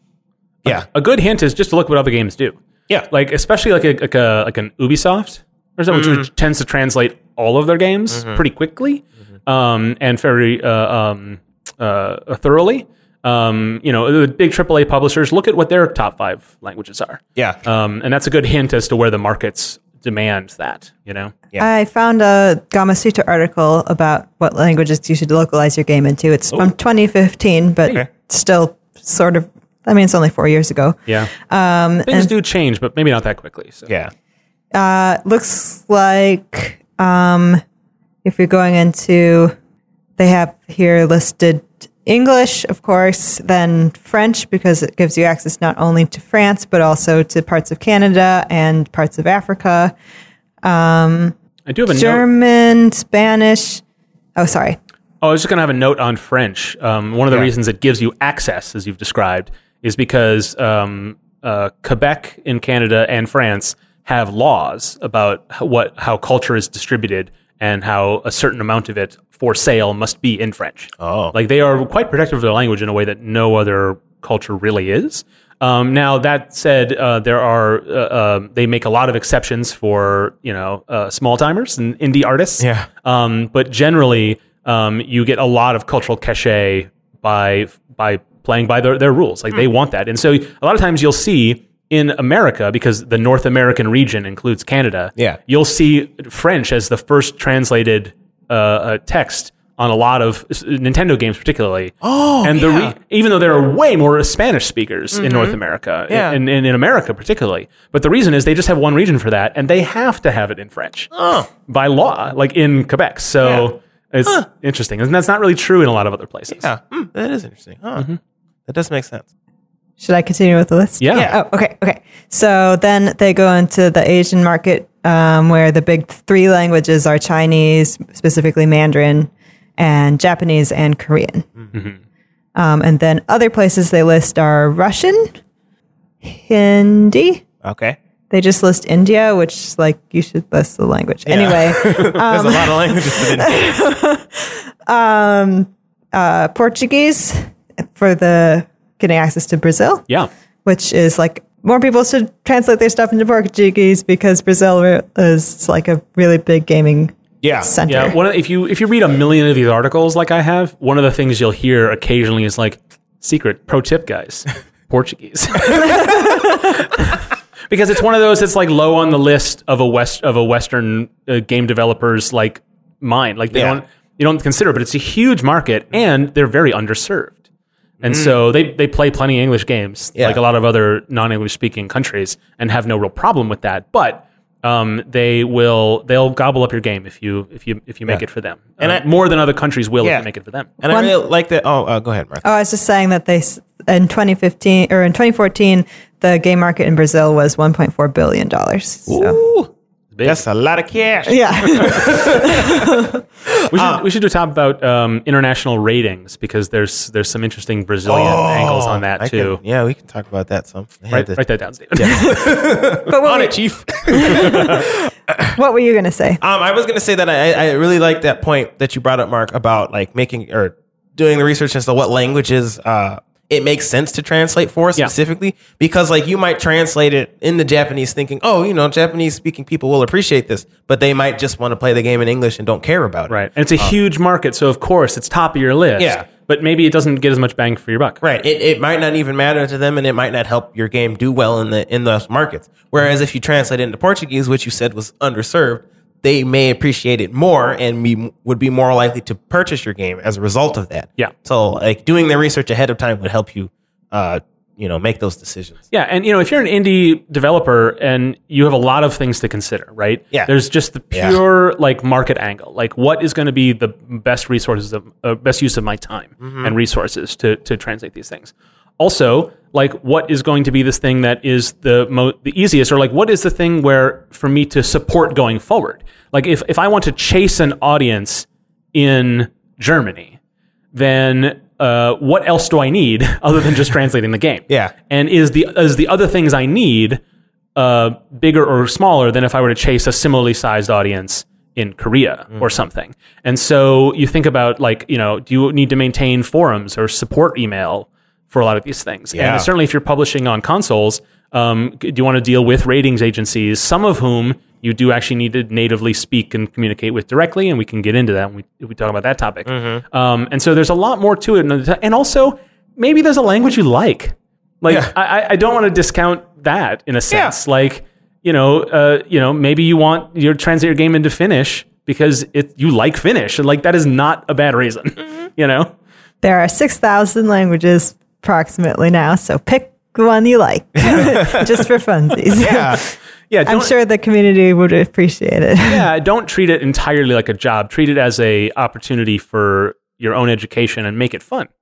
Yeah, a, a good hint is just to look what other games do. Yeah, like especially like a like a like an Ubisoft or something, mm-hmm. which tends to translate all of their games mm-hmm. pretty quickly mm-hmm. um, and very uh, um, uh, thoroughly. Um, you know, the big triple A publishers look at what their top five languages are. Yeah, um, and that's a good hint as to where the markets demand that. You know, yeah. I found a Gamasutra article about what languages you should localize your game into. It's Ooh. from twenty fifteen, but okay. still sort of. I mean, it's only four years ago. Yeah. Um, Things and, do change, but maybe not that quickly. So. Yeah. Uh, looks like um, if you're going into, they have here listed English, of course, then French, because it gives you access not only to France, but also to parts of Canada and parts of Africa. Um, I do have a note. German, Spanish. Oh, sorry. Oh, I was just going to have a note on French. Um, one of the Yeah. reasons it gives you access, as you've described, is because um, uh, Quebec in Canada and France have laws about h- what how culture is distributed and how a certain amount of it for sale must be in French. Oh. Like they are quite protective of their language in a way that no other culture really is. Um, now that said, uh, there are uh, uh, they make a lot of exceptions for you know uh, small timers and indie artists. Yeah. Um, but generally, um, you get a lot of cultural cachet by by playing by their, their rules. Like they want that, and so a lot of times you'll see in America, because the North American region includes Canada. Yeah. You'll see French as the first translated uh, uh, text on a lot of s- Nintendo games, particularly. Oh, and the yeah. re- even though there are way more Spanish speakers in North America, Yeah. and, and in America particularly, but the reason is they just have one region for that, and they have to have it in French Oh. by law, like in Quebec. So it's interesting, and that's not really true in a lot of other places. Yeah, hmm, that is interesting. Huh. That does make sense. Should I continue with the list? Yeah. Yeah. Oh, okay. Okay. So then they go into the Asian market, um, where the big three languages are Chinese, specifically Mandarin, and Japanese and Korean. Um, and then other places they list are Russian, Hindi. Okay. They just list India, which, like, you should list the language. Anyway, There's a lot of languages in it. uh, Portuguese for the getting access to Brazil, Yeah. which is like more people should translate their stuff into Portuguese because Brazil re- is like a really big gaming Yeah. center. Yeah, one of, if you if you read a million of these articles like I have, one of the things you'll hear occasionally is like, secret pro tip, guys, Portuguese. Because it's one of those that's like low on the list of a west of a Western uh, game developer's like mind. Like they Yeah. don't you don't consider, but it's a huge market and they're very underserved. And so they, they play plenty of English games, Yeah. like a lot of other non-English speaking countries, and have no real problem with that. But um, they will they'll gobble up your game if you if you if you make Yeah. it for them, And Uh, I- more than other countries will Yeah. if you make it for them. And One- I really like that. Oh, uh, go ahead, Martha. Oh, I was just saying that they s- in twenty fifteen or in twenty fourteen, the game market in Brazil was one point four billion dollars. So, Ooh, Big. that's a lot of cash. yeah. We should Uh, we should do a top about um, international ratings because there's there's some interesting Brazilian angles on that Oh, I too. can- yeah, we can talk about that some. I had Write, to- write that down, Steve. But what On were, it, Chief. what were you going to say? Um, I was going to say that I, I really like that point that you brought up, Mark, about like making or doing the research as to what languages uh, it makes sense to translate for Yeah. specifically, because like you might translate it into Japanese thinking, oh, you know, Japanese speaking people will appreciate this, but they might just want to play the game in English and don't care about it. Right, and it's a huge market, so of course it's top of your list. Yeah. but maybe it doesn't get as much bang for your buck. Right. It, it might not even matter to them, and it might not help your game do well in the in those markets. Whereas if you translate it into Portuguese, which you said was underserved, they may appreciate it more and be, would be more likely to purchase your game as a result of that. Yeah. So like doing the research ahead of time would help you, uh, you know, make those decisions. Yeah, and you know, if you're an indie developer and you have a lot of things to consider, right? Yeah. There's just the Yeah. pure like market angle, like what is going to be the best resources, of, uh, best use of my time Mm-hmm. and resources to to translate these things. Also, like what is going to be this thing that is the mo- the easiest, or like what is the thing where for me to support going forward? Like if if I want to chase an audience in Germany, then uh, what else do I need other than just translating the game? Yeah. And is the is the other things I need uh, bigger or smaller than if I were to chase a similarly sized audience in Korea Mm. or something? And so you think about like, you know, do you need to maintain forums or support email for a lot of these things? Yeah. And certainly if you're publishing on consoles, um, do you want to deal with ratings agencies, some of whom you do actually need to natively speak and communicate with directly, and we can get into that when we, if we talk about that topic. Mm-hmm. Um, and so there's a lot more to it. And also, maybe there's a language you like. Like, Yeah. I, I don't want to discount that in a sense. Like, you know, uh, you know, maybe you want you translate your game into Finnish because it you like Finnish, and like that is not a bad reason. Mm-hmm. You know, There are six thousand languages approximately now, so pick the one you like, just for funsies. Yeah. yeah. I'm don't- sure the community would appreciate it. yeah, don't treat it entirely like a job. Treat it as a opportunity for your own education and make it fun.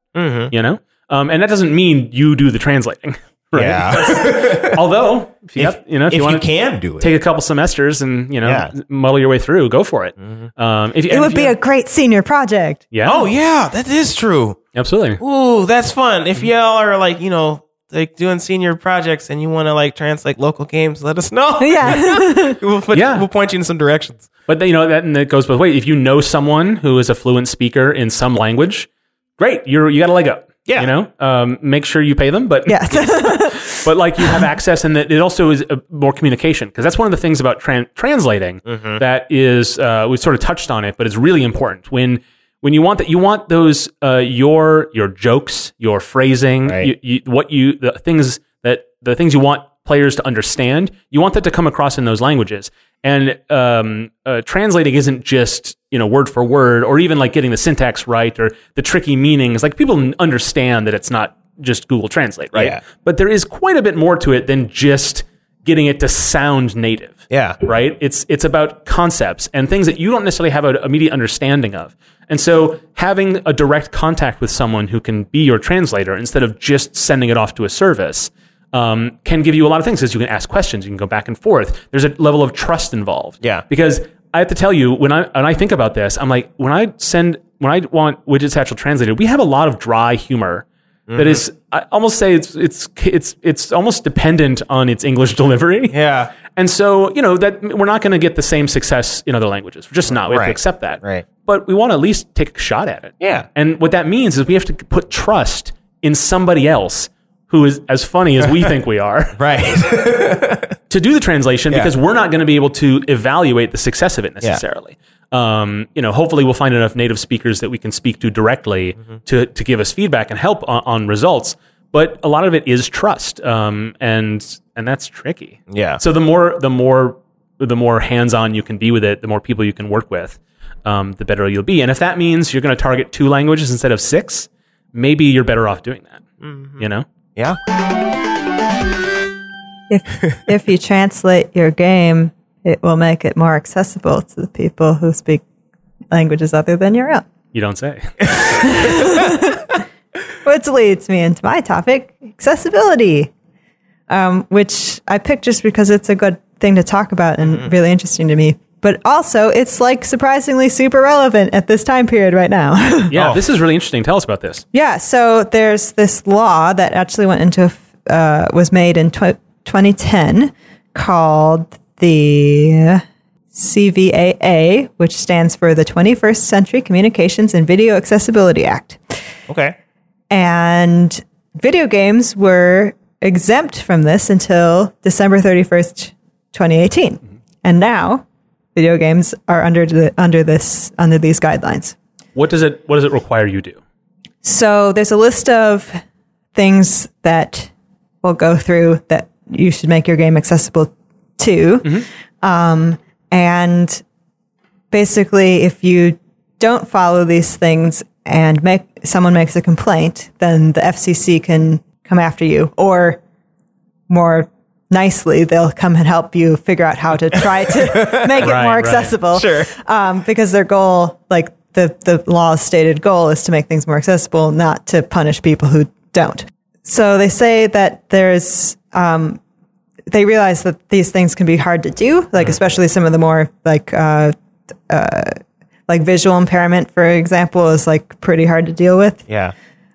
Mhm. You know, um, and that doesn't mean you do the translating. Right? Yeah. Although, if you, if, have, you know, if, if you you, want to can do it, take a couple semesters and you know Yeah. muddle your way through, go for it. Mhm. Um, if you, It and would if be you- a great senior project. yeah. oh yeah, that is true. absolutely. Ooh, that's fun. If y'all are like, you know, like doing senior projects and you want to like translate local games, let us know. Yeah. we'll put, Yeah. we'll point you in some directions. But you know that and it goes both ways. If you know someone who is a fluent speaker in some language, great. You're you got a leg up. Yeah. You know, um, make sure you pay them, but Yes. but like you have access, and that it also is a, more communication, because that's one of the things about tran- translating that is uh, we sort of touched on it, but it's really important when when you want that you want those uh, your your jokes, your phrasing, Right. you, you, what you the things that the things you want players to understand, you want that to come across in those languages. And um, uh, translating isn't just you know word for word, or even like getting the syntax right or the tricky meanings. Like people understand that it's not just Google Translate, right? Yeah. But there is quite a bit more to it than just getting it to sound native. Yeah. Right? It's it's about concepts and things that you don't necessarily have an immediate understanding of. And so having a direct contact with someone who can be your translator instead of just sending it off to a service um, can give you a lot of things, because you can ask questions, you can go back and forth. There's a level of trust involved. Yeah. Because I have to tell you, when I when I think about this, I'm like, when I send when I want Widget Satchel translated, we have a lot of dry humor that is, I almost say it's it's it's it's almost dependent on its English delivery. Yeah. And so, you know, that we're not going to get the same success in other languages. We're just not. We have Right. to accept that. Right. But we want to at least take a shot at it. Yeah. And what that means is we have to put trust in somebody else who is as funny as we think we are Right. to do the translation, Yeah. because we're not going to be able to evaluate the success of it necessarily. Um, you know, hopefully we'll find enough native speakers that we can speak to directly Mm-hmm. to, to give us feedback and help on, on results. But a lot of it is trust. Um, and, and that's tricky. Yeah. So the more, the more, the more hands-on you can be with it, the more people you can work with, um, the better you'll be. And if that means you're going to target two languages instead of six, maybe you're better off doing that. Mm-hmm. You know? Yeah. if if you translate your game, it will make it more accessible to the people who speak languages other than your own. You don't say. Which leads me into my topic, accessibility, um, which I picked just because it's a good thing to talk about and Mm-hmm. really interesting to me. But also, it's like surprisingly super relevant at this time period right now. Yeah, Oh. this is really interesting. Tell us about this. Yeah, so there's this law that actually went into, uh, was made in tw- twenty ten called the C V A A, which stands for the twenty-first Century Communications and Video Accessibility Act. Okay. And video games were exempt from this until December thirty-first, twenty eighteen. And now video games are under the, under this, under these guidelines. What does it What does it require you do? So there's a list of things that we'll go through that you should make your game accessible to. Um, and basically, if you don't follow these things and make someone makes a complaint, then the F C C can come after you, or more nicely, they'll come and help you figure out how to try to make it Right, more right. accessible. Sure. Um, because their goal, like the, the law's stated goal, is to make things more accessible, not to punish people who don't. So they say that there's, um, they realize that these things can be hard to do, like especially some of the more like, uh, uh, like visual impairment, for example, is like pretty hard to deal with. Yeah.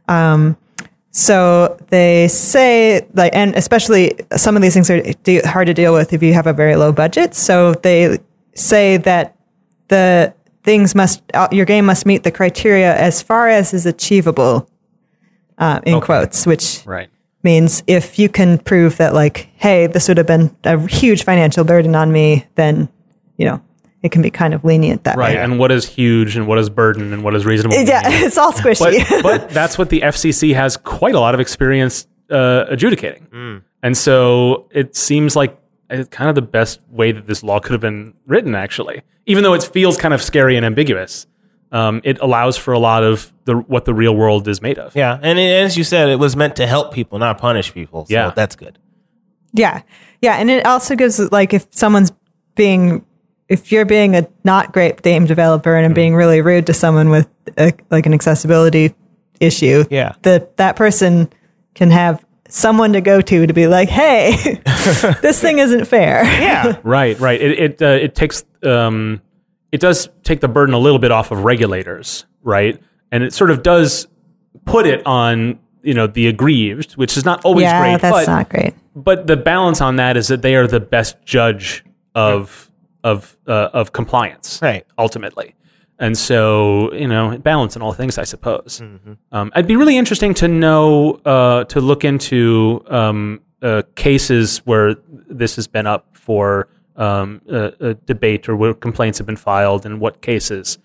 So they say, like, and especially some of these things are de- hard to deal with if you have a very low budget. So they say that the things must, uh, your game must meet the criteria as far as is achievable, uh, in quotes, which Right. means if you can prove that, like, hey, this would have been a huge financial burden on me, then, you know, it can be kind of lenient that Right. way. And what is huge and what is burden and what is reasonable? Yeah, it's all squishy. But, but that's what the F C C has quite a lot of experience uh, adjudicating. And so it seems like it's kind of the best way that this law could have been written, actually. Even though it feels kind of scary and ambiguous, um, it allows for a lot of the what the real world is made of. Yeah. And it, as you said, it was meant to help people, not punish people. So Yeah. that's good. Yeah. Yeah. And it also gives, like, if someone's being, if you're being a not great game developer and being really rude to someone with a, like an accessibility issue, Yeah. that that person can have someone to go to to be like, hey, this thing isn't fair. Yeah. Right, right. It it uh, it takes um, it does take the burden a little bit off of regulators, right? And it sort of does put it on, you know, the aggrieved, which is not always yeah, great. that's but, not great. But the balance on that is that they are the best judge of of uh, of compliance, Right. ultimately. And so, you know, balance in all things, I suppose. Mm-hmm. Um, it'd be really interesting to know, uh, to look into um, uh, cases where this has been up for um, a, a debate or where complaints have been filed and what cases.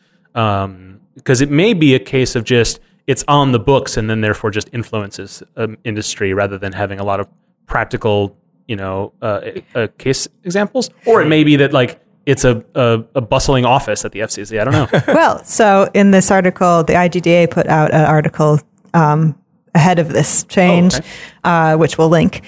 Um, because it may be a case of just it's on the books and then therefore just influences um, industry rather than having a lot of practical, you know, uh, uh, case examples. Or it may be that like it's a, a, a bustling office at the F C C. I don't know. Well, so in this article, the I G D A put out an article um, ahead of this change, Oh, okay. uh, which we'll link.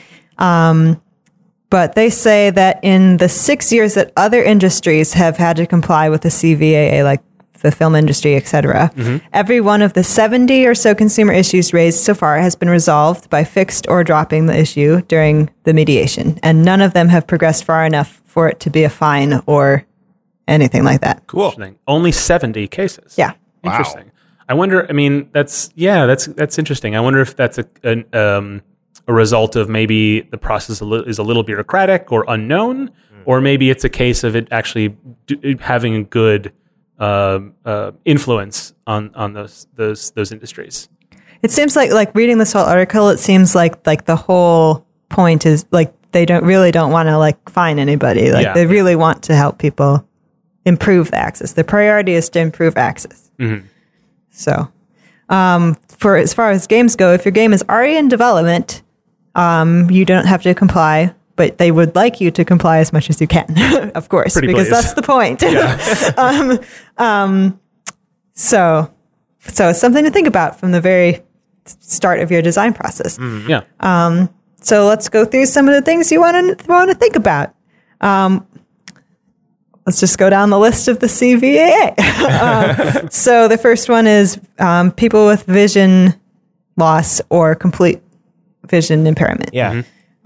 Um, but they say that in the six years that other industries have had to comply with the C V A A, like the film industry, et cetera, Mm-hmm. every one of the seventy or so consumer issues raised so far has been resolved by fixed or dropping the issue during the mediation. And none of them have progressed far enough for it to be a fine or anything like that. Cool. Interesting. Only seventy cases. Yeah. Wow. Interesting. I wonder. I mean, that's yeah, that's that's interesting. I wonder if that's a an, um, a result of maybe the process a li- is a little bureaucratic or unknown, mm. or maybe it's a case of it actually do, having a good uh, uh, influence on on those those those industries. It seems like like reading this whole article, it seems like like the whole point is like they don't really don't want to like fine anybody. Like Yeah. they really want to help people improve the access. The priority is to improve access. Mm-hmm. So, um, for as far as games go, if your game is already in development, um, you don't have to comply, but they would like you to comply as much as you can, of course, Pretty because please. that's the point. um, um, so, so it's something to think about from the very start of your design process. Yeah. So let's go through some of the things you want to want to think about. Um, let's just go down the list of the C V A A. um, so the first one is um, people with vision loss or complete vision impairment. Yeah.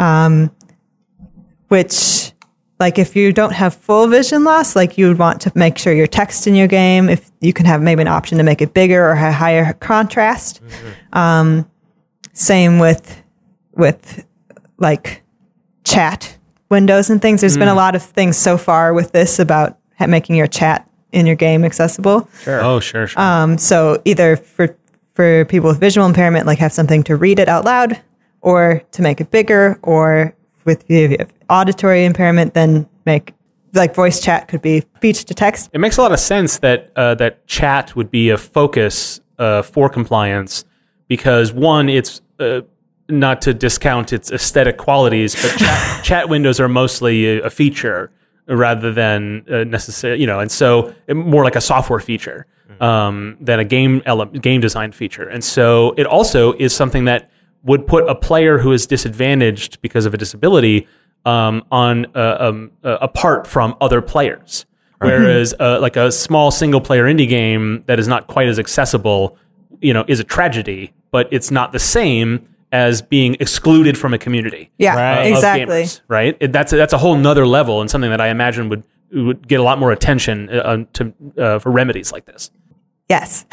Which, like, if you don't have full vision loss, like you would want to make sure your text in your game, if you can have maybe an option to make it bigger or have higher contrast. Mm-hmm. Um, same with with like chat windows and things. There's been a lot of things so far with this about ha- making your chat in your game accessible. Sure. Oh, sure, sure. Um, so either for for people with visual impairment, like have something to read it out loud, or to make it bigger, or with if you have auditory impairment, then make like voice chat could be speech to text. It makes a lot of sense that uh, that chat would be a focus uh, for compliance because one, it's uh, not to discount its aesthetic qualities, but chat, chat windows are mostly a, a feature rather than uh, necessary, you know, and so it, more like a software feature um, than a game ele- game design feature, and so it also is something that would put a player who is disadvantaged because of a disability um, on uh, um, uh, apart from other players. Whereas uh, like a small single player indie game that is not quite as accessible, you know, is a tragedy, but it's not the same as being excluded from a community. Yeah, Right. of exactly. gamers, right? It, that's a, that's a whole nother level and something that I imagine would would get a lot more attention uh, to uh, for remedies like this. Yes.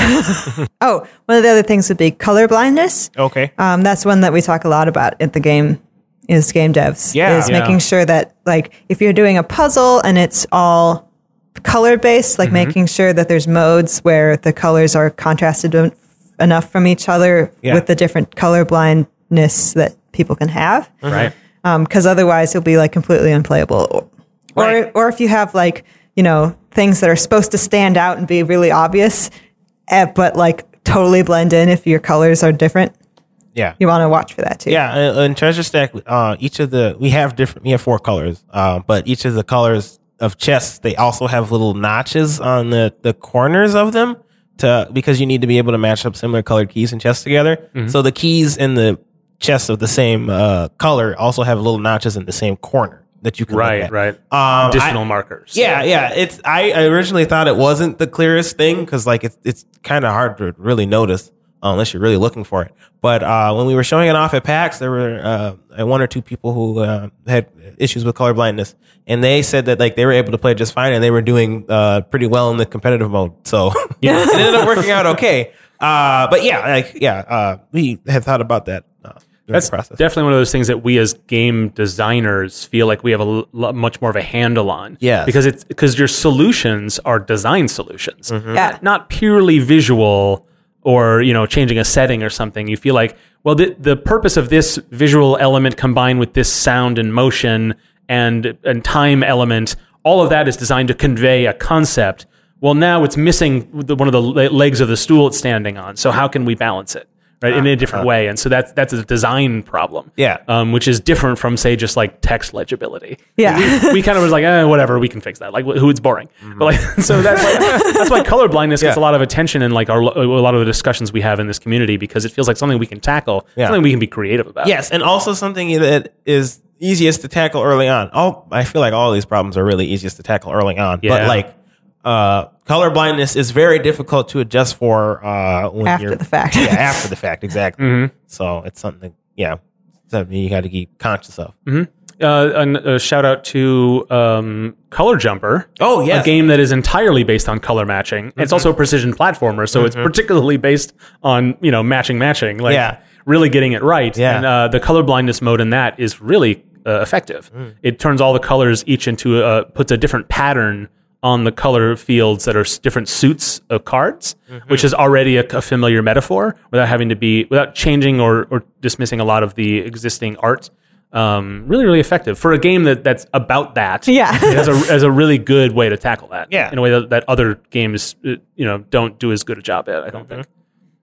Oh, one of the other things would be color blindness. Okay. Um, that's one that we talk a lot about at the game is game devs. Yeah. Is Yeah. making sure that like if you're doing a puzzle and it's all color based, like making sure that there's modes where the colors are contrasted en- enough from each other Yeah. with the different color blindness that people can have. Right. Because otherwise you'll be like completely unplayable. Or, Right. or if you have like, you know, things that are supposed to stand out and be really obvious, eh, but like totally blend in if your colors are different. Yeah. You want to watch for that too. Yeah, uh, in Treasure Stack, uh, each of the we have different. We have four colors, uh, but each of the colors of chests they also have little notches on the, the corners of them to because you need to be able to match up similar colored keys and chests together. So the keys in the chests of the same uh, color also have little notches in the same corner that you can look Right, at. right. Um, Additional I- markers. Yeah, yeah. It's I, I originally thought it wasn't the clearest thing because like it's it's kind of hard to really notice. unless you're really looking for it. But uh, when we were showing it off at PAX, there were uh, one or two people who uh, had issues with color blindness, and they said that like they were able to play just fine, and they were doing uh, pretty well in the competitive mode. So yeah, it ended up working out okay. Uh, but yeah, like yeah, uh, we have thought about that. Uh, That's definitely one of those things that we as game designers feel like we have a l- l- much more of a handle on. Yes. Because it's because your solutions are design solutions, Mm-hmm. Yeah. not purely visual or, you know, changing a setting or something. You feel like, well, the, the purpose of this visual element combined with this sound and motion and and time element, all of that is designed to convey a concept. Well, now it's missing the, one of the le- legs of the stool it's standing on. So how can we balance it? Right, in a different way, and so that's that's a design problem. Yeah. um, which is different from say just like text legibility. Yeah. we, we kind of was like, eh, whatever, we can fix that. Like, who it's boring, but like, so that's why, that's why color blindness gets Yeah. a lot of attention in like our a lot of the discussions we have in this community because it feels like something we can tackle, Yeah. something we can be creative about. Yes, and also something that is easiest to tackle early on. All I feel like all these problems are really easiest to tackle early on. Yeah. But like uh, color blindness is very difficult to adjust for uh, when After you're, the fact. Yeah, after the fact, exactly. Mm-hmm. So it's something, yeah, something you got to be conscious of. Uh, and a shout out to um, Color Jumper. Oh, yes. A game that is entirely based on color matching. Mm-hmm. It's also a precision platformer, so it's particularly based on, you know, matching matching. Like Yeah. really getting it right. Yeah. And uh, the color blindness mode in that is really uh, effective. Mm. It turns all the colors each into a, puts a different pattern on the color fields that are s- different suits of cards, Mm-hmm. which is already a, a familiar metaphor without having to be, without changing or, or dismissing a lot of the existing art. Um, really, really effective for a game that, that's about that. Yeah. It has a, as a really good way to tackle that. Yeah. In a way that, that other games, uh, you know, don't do as good a job at, I don't think.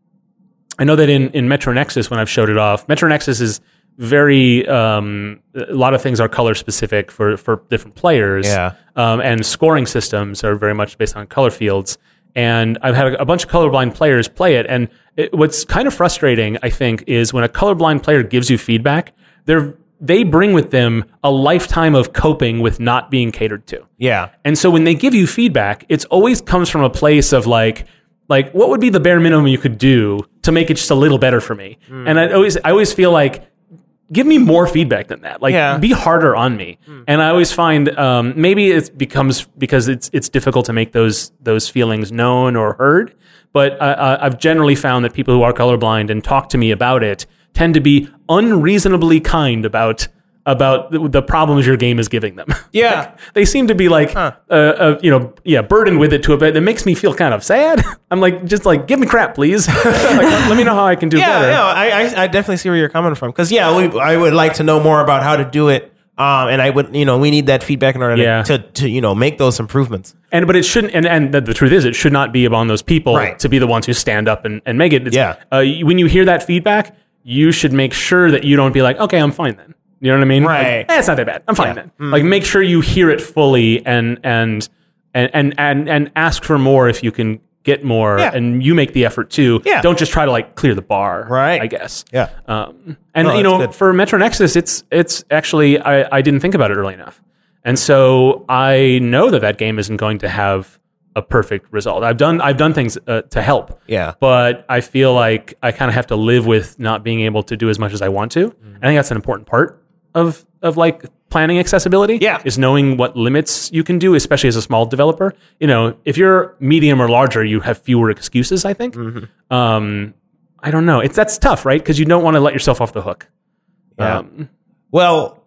I know that in, in Metro Nexus, when I've showed it off, Metro Nexus is very, um, a lot of things are color specific for, for different players. Yeah. Um, and scoring systems are very much based on color fields. And I've had a, a bunch of colorblind players play it. And it, what's kind of frustrating, I think, is when a colorblind player gives you feedback, they're, they bring with them a lifetime of coping with not being catered to. Yeah. And so when they give you feedback, it's always comes from a place of like, like what would be the bare minimum you could do to make it just a little better for me? Mm. And I always, I always feel like, give me more feedback than that. Like, Yeah. be harder on me. Mm. And I always find um, maybe it becomes because it's it's difficult to make those those feelings known or heard. But uh, I've generally found that people who are colorblind and talk to me about it tend to be unreasonably kind about about the, the problems your game is giving them. Yeah. Like, they seem to be like, Huh. uh, uh, you know, yeah, burdened with it to a bit. It makes me feel kind of sad. I'm like, just like, give me crap, please. Like, let, let me know how I can do Yeah, better. no, I, I I definitely see where you're coming from. Because yeah, we, I would like to know more about how to do it. Um, and I would, you know, we need that feedback in order Yeah. to, to, to, you know, make those improvements. And but it shouldn't. And, and the, the truth is, it should not be upon those people Right. to be the ones who stand up and, and make it. It's, Yeah. Uh, when you hear that feedback, you should make sure that you don't be like, okay, I'm fine then. You know what I mean? Right. Like, eh, it's not that bad. I'm fine Yeah. then. Like, make sure you hear it fully and and and and and, and ask for more if you can get more. Yeah. And you make the effort too. Yeah. Don't just try to like clear the bar. Right. I guess. Yeah. Um, and No, you that's know, good. for Metro Nexus, it's it's actually I, I didn't think about it early enough, and so I know that that game isn't going to have a perfect result. I've done I've done things uh, to help, Yeah. but I feel like I kind of have to live with not being able to do as much as I want to. Mm-hmm. I think that's an important part of of like planning accessibility. Yeah. Is knowing what limits you can do, especially as a small developer. You know, if you're medium or larger, you have fewer excuses. I think. Mm-hmm. Um, I don't know. It's that's tough, right? Because you don't want to let yourself off the hook. Yeah. Um, Well,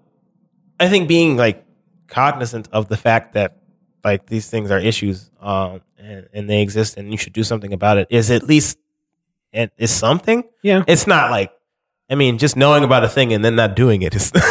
I think being like cognizant of the fact that like these things are issues, um, and, and they exist, and you should do something about it is at least it is something. yeah. It's not like, I mean, just knowing about a thing and then not doing it is.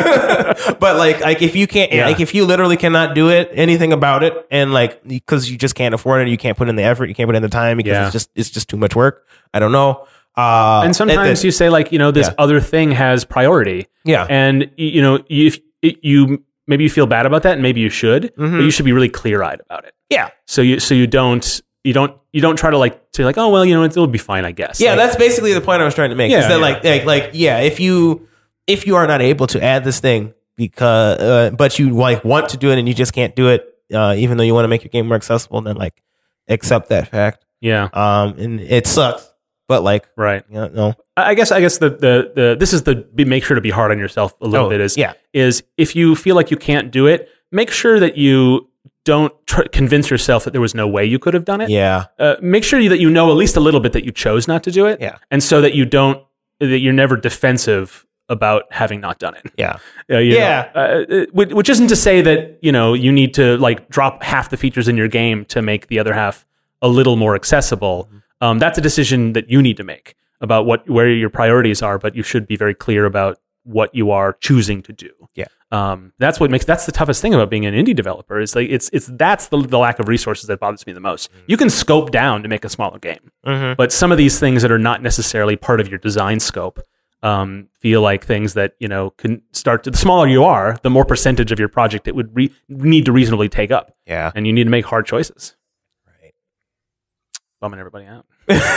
But like, like if you can't, Yeah. like if you literally cannot do it, anything about it, and like because you just can't afford it, you can't put in the effort, you can't put in the time because Yeah. it's just it's just too much work. I don't know. Uh, And sometimes you say like, you know, this Yeah. other thing has priority. Yeah. And y- you know, if it, you maybe you feel bad about that, and maybe you should, Mm-hmm. but you should be really clear eyed about it. yeah. So you so you don't you don't you don't try to like say like, oh well, you know, it'll be fine, I guess. Yeah, Like, that's basically the point I was trying to make. Yeah, is that yeah. like, like, like, yeah, if you if you are not able to add this thing because, uh, but you like want to do it and you just can't do it, uh, even though you want to make your game more accessible, then like accept that fact. yeah. Um, and it sucks. but like, Right. you know, no. I guess I guess the, the the this is the be, make sure to be hard on yourself a little Oh, bit is yeah. is if you feel like you can't do it, make sure that you don't tr- convince yourself that there was no way you could have done it. Yeah. Uh, make sure that you know at least a little bit that you chose not to do it. Yeah. And so that you don't that you're never defensive about having not done it. Yeah. Uh, you Yeah. know, uh, which which isn't to say that, you know, you need to like drop half the features in your game to make the other half a little more accessible. Um, that's a decision that you need to make about what where your priorities are, but you should be very clear about what you are choosing to do. Yeah. Um, that's what makes that's the toughest thing about being an indie developer. Is like it's it's that's the, the lack of resources that bothers me the most. Mm-hmm. You can scope down to make a smaller game, Mm-hmm. but some of these things that are not necessarily part of your design scope um, feel like things that you know can start to. The smaller you are, the more percentage of your project it would re- need to reasonably take up, Yeah. and you need to make hard choices. Right. Bumming everybody out.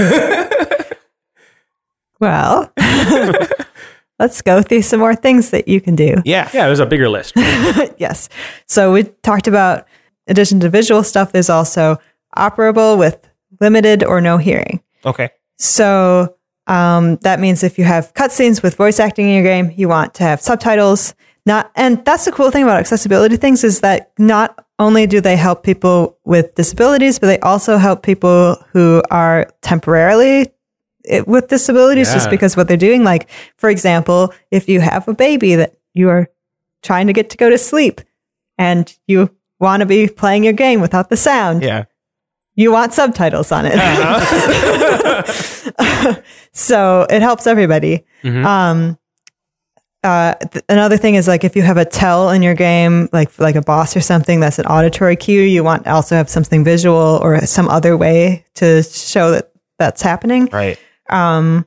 Well, let's go through some more things that you can do. Yeah. Yeah, there's a bigger list. Yes. So we talked about, in addition to visual stuff, there's also operable with limited or no hearing. Okay. So um, that means if you have cutscenes with voice acting in your game, you want to have subtitles. Not, and that's the cool thing about accessibility things is that not only do they help people with disabilities, but they also help people who are temporarily it, with disabilities Yeah. just because what they're doing. Like, for example, if you have a baby that you are trying to get to go to sleep and you want to be playing your game without the sound, Yeah. you want subtitles on it. Uh-huh. So it helps everybody. Mhm. Um, uh, th- another thing is like if you have a tell in your game, like like a boss or something that's an auditory cue, you want to also have something visual or some other way to show that that's happening. Right. Um,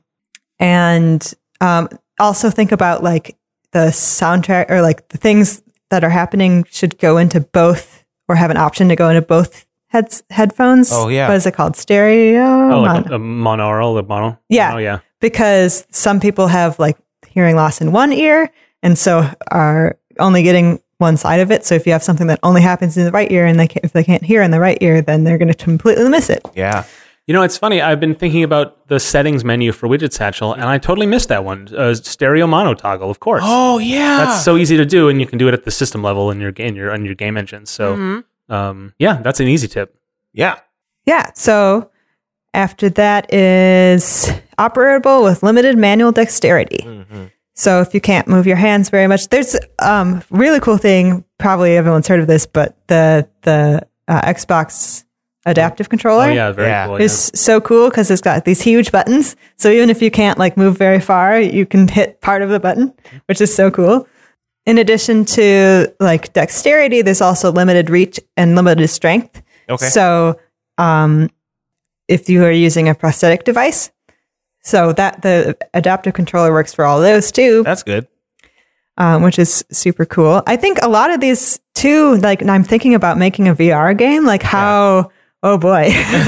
and um, also think about like the soundtrack or like the things that are happening should go into both or have an option to go into both heads headphones. Oh, yeah. What is it called? Stereo? Oh, like Mon- a, a monaural, the mono. Yeah. Oh, yeah. because some people have like hearing loss in one ear and so are only getting one side of it. So if you have something that only happens in the right ear and they can't, if they can't hear in the right ear, then they're going to completely miss it. Yeah. You know, it's funny. I've been thinking about the settings menu for Widget Satchel, and I totally missed that one. Uh, stereo mono toggle, of course. Oh, yeah. That's so easy to do, and you can do it at the system level in your game, your on your game engine. So, Mm-hmm. um, yeah, that's an easy tip. Yeah. Yeah. So after that is operable with limited manual dexterity. Mm-hmm. So if you can't move your hands very much, there's um really cool thing. Probably everyone's heard of this, but the the uh, Xbox adaptive controller Oh yeah, very Yeah. cool. is so cool because it's got these huge buttons. So even if you can't like move very far, you can hit part of the button, which is so cool. In addition to like dexterity, there's also limited reach and limited strength. Okay. So, um, if you are using a prosthetic device, so that the adaptive controller works for all those too, That's good. um, which is super cool. I think a lot of these too, like, and I'm thinking about making a V R game, like how, oh boy,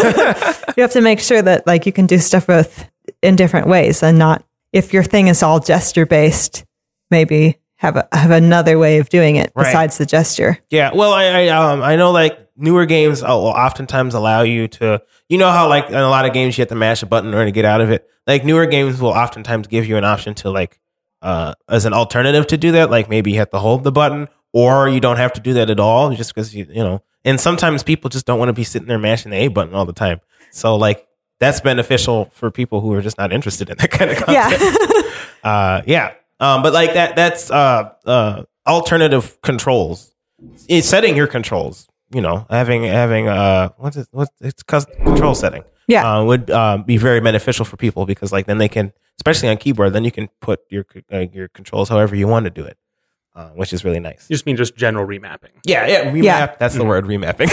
you have to make sure that like you can do stuff with in different ways and not, if your thing is all gesture based, maybe have a, have another way of doing it Right. besides the gesture. Yeah. Well, I I, um, I know like newer games will oftentimes allow you to, you know how like in a lot of games you have to mash a button in order to get out of it. Like newer games will oftentimes give you an option to like, uh, as an alternative to do that. Like maybe you have to hold the button or you don't have to do that at all just because you, you know, and sometimes people just don't want to be sitting there mashing the A button all the time. So like that's beneficial for people who are just not interested in that kind of content. Yeah. uh, yeah. Um, but like that, that's, uh, uh, alternative controls. It's setting your controls, you know, having, having, uh, what's it, what's it's custom control setting. Yeah. Uh, would, uh, be very beneficial for people because like then they can, especially on keyboard, then you can put your, uh, your controls however you want to do it, uh, which is really nice. You just mean just general remapping. Yeah. Yeah. Remap. Yeah. That's the word, remapping.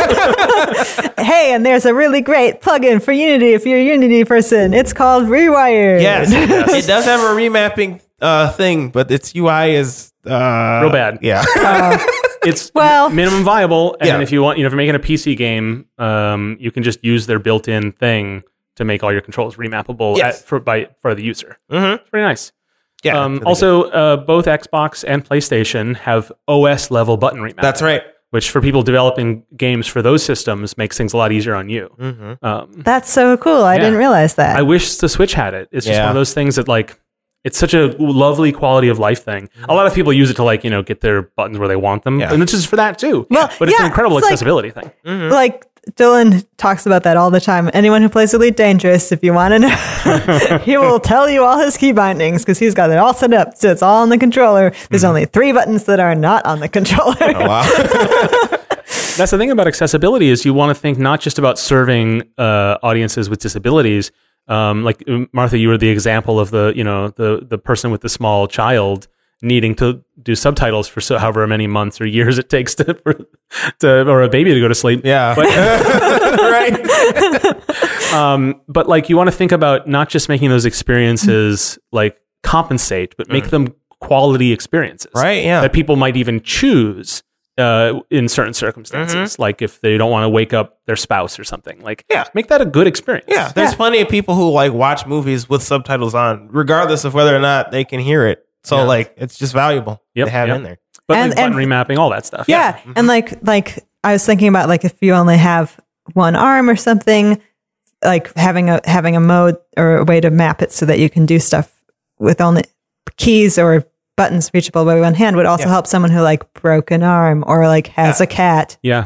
Hey, and there's a really great plugin for Unity if you're a Unity person. It's called Rewired. Yes. It does have a remapping, uh, thing, but its U I is, uh, Real bad. Yeah. It's Well- minimum viable, and Yeah. if you want, you know, if you're making a P C game, um, you can just use their built-in thing to make all your controls remappable Yes. at, for by for the user. mm-hmm. It's pretty nice. Yeah. Um, really also, uh, both Xbox and PlayStation have O S level button remapping. good. That's right. which for people developing games for those systems makes things a lot easier on you. Mm-hmm. Um, That's so cool. I Yeah. didn't realize that. I wish the Switch had it. It's just Yeah. one of those things that like, it's such a lovely quality of life thing. A lot of people use it to like, you know, get their buttons where they want them. Yeah. And it's just for that too. Well, but it's yeah, an incredible it's like- accessibility thing. Like Dylan talks about that all the time. Anyone who plays Elite Dangerous, if you want to know, he will tell you all his key bindings because he's got it all set up. So it's all on the controller. There's only three buttons that are not on the controller. Oh, wow. That's the thing about accessibility is you want to think not just about serving uh, audiences with disabilities. Um, like Martha, you were the example of the, you know, the the person with the small child needing to do subtitles for so however many months or years it takes to, for, to or a baby to go to sleep. Yeah. But, Right. um, but like you want to think about not just making those experiences like compensate, but make them quality experiences. Right, yeah. That people might even choose uh, in certain circumstances, like if they don't want to wake up their spouse or something. Like, Yeah. make that a good experience. Yeah, there's Yeah. plenty of people who like watch movies with subtitles on, regardless of whether or not they can hear it. So Yeah. like, it's just valuable Yep, to have yep. in there. But And- like button and- remapping, all that stuff. Yeah. And like, like I was thinking about like if you only have one arm or something, like having a, having a mode or a way to map it so that you can do stuff with only keys or buttons reachable by one hand would also Yeah. help someone who like broke an arm or like has a cat. Yeah.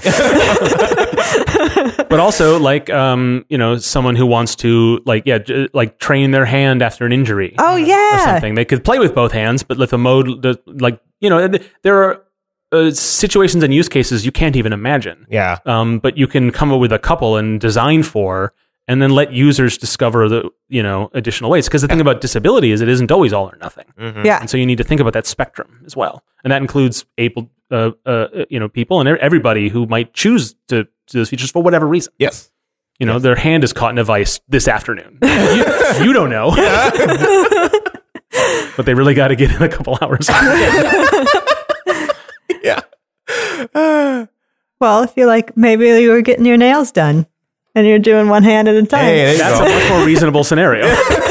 But also like, um, you know, someone who wants to like, yeah, j- like train their hand after an injury. Oh Or yeah. something. They could play with both hands, but with a mode that, like, you know, th- there are uh, situations and use cases you can't even imagine. Yeah. Um, but you can come up with a couple and design for, and then let users discover the, you know, additional ways. Because the thing about disability is it isn't always all or nothing. Yeah. And so you need to think about that spectrum as well. And that includes able, uh, uh, you know, people and everybody who might choose to do those features for whatever reason. Yes. You know, their hand is caught in a vice this afternoon. you, you don't know. But they really got to get in a couple hours. Yeah. Well, if you like, maybe you were getting your nails done and you're doing one hand at a time. Hey, there you That's go. a much more reasonable scenario.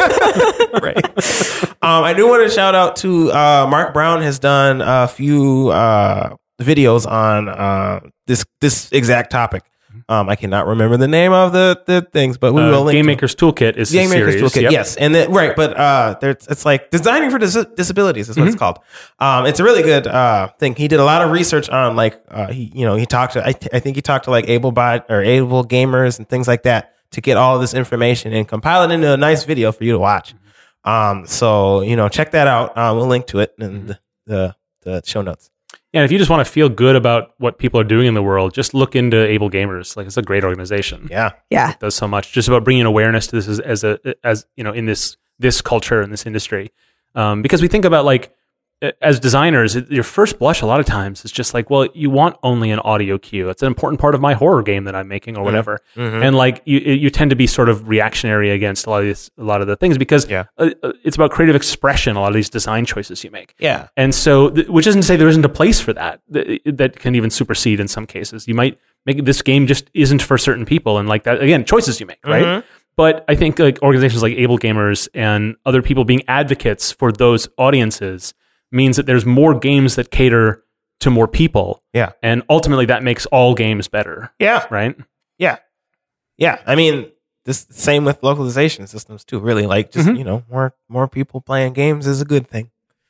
Right. Um, I do want to shout out to uh, Mark Brown has done a few uh, videos on uh, this this exact topic. Um, I cannot remember the name of the, the things, but we Uh, will link Game to- Maker's Toolkit is Game the Maker's series. Toolkit, Yep. yes, and then, right, but uh, there's it's like designing for dis- disabilities is what Mm-hmm. it's called. Um, it's a really good uh thing. He did a lot of research on like uh, he you know he talked to I, th- I think he talked to like able bot or able gamers and things like that to get all of this information and compile it into a nice video for you to watch. Um, so you know check that out. Uh, we'll link to it in the the, the show notes. And if you just want to feel good about what people are doing in the world, just look into Able Gamers. Like, it's a great organization. Yeah, Yeah. It does so much just about bringing awareness to this as, as a as you know in this this culture in this industry, um, because we think about like as designers, it, your first blush a lot of times is just like, well, you want only an audio cue. It's an important part of my horror game that I'm making or whatever, and like you you tend to be sort of reactionary against a lot of these a lot of the things because Yeah. uh, uh, it's about creative expression. A lot of these design choices you make. yeah, And so, th- which isn't to say there isn't a place for that, th- that can even supersede in some cases. You might make this game just isn't for certain people. And like that, again, choices you make, right? But I think like organizations like Able Gamers and other people being advocates for those audiences means that there's more games that cater to more people. yeah, And ultimately that makes all games better, yeah. right? Yeah. Yeah. I mean, this same with localization systems too, really. Like just, Mhm. you know, more more people playing games is a good thing.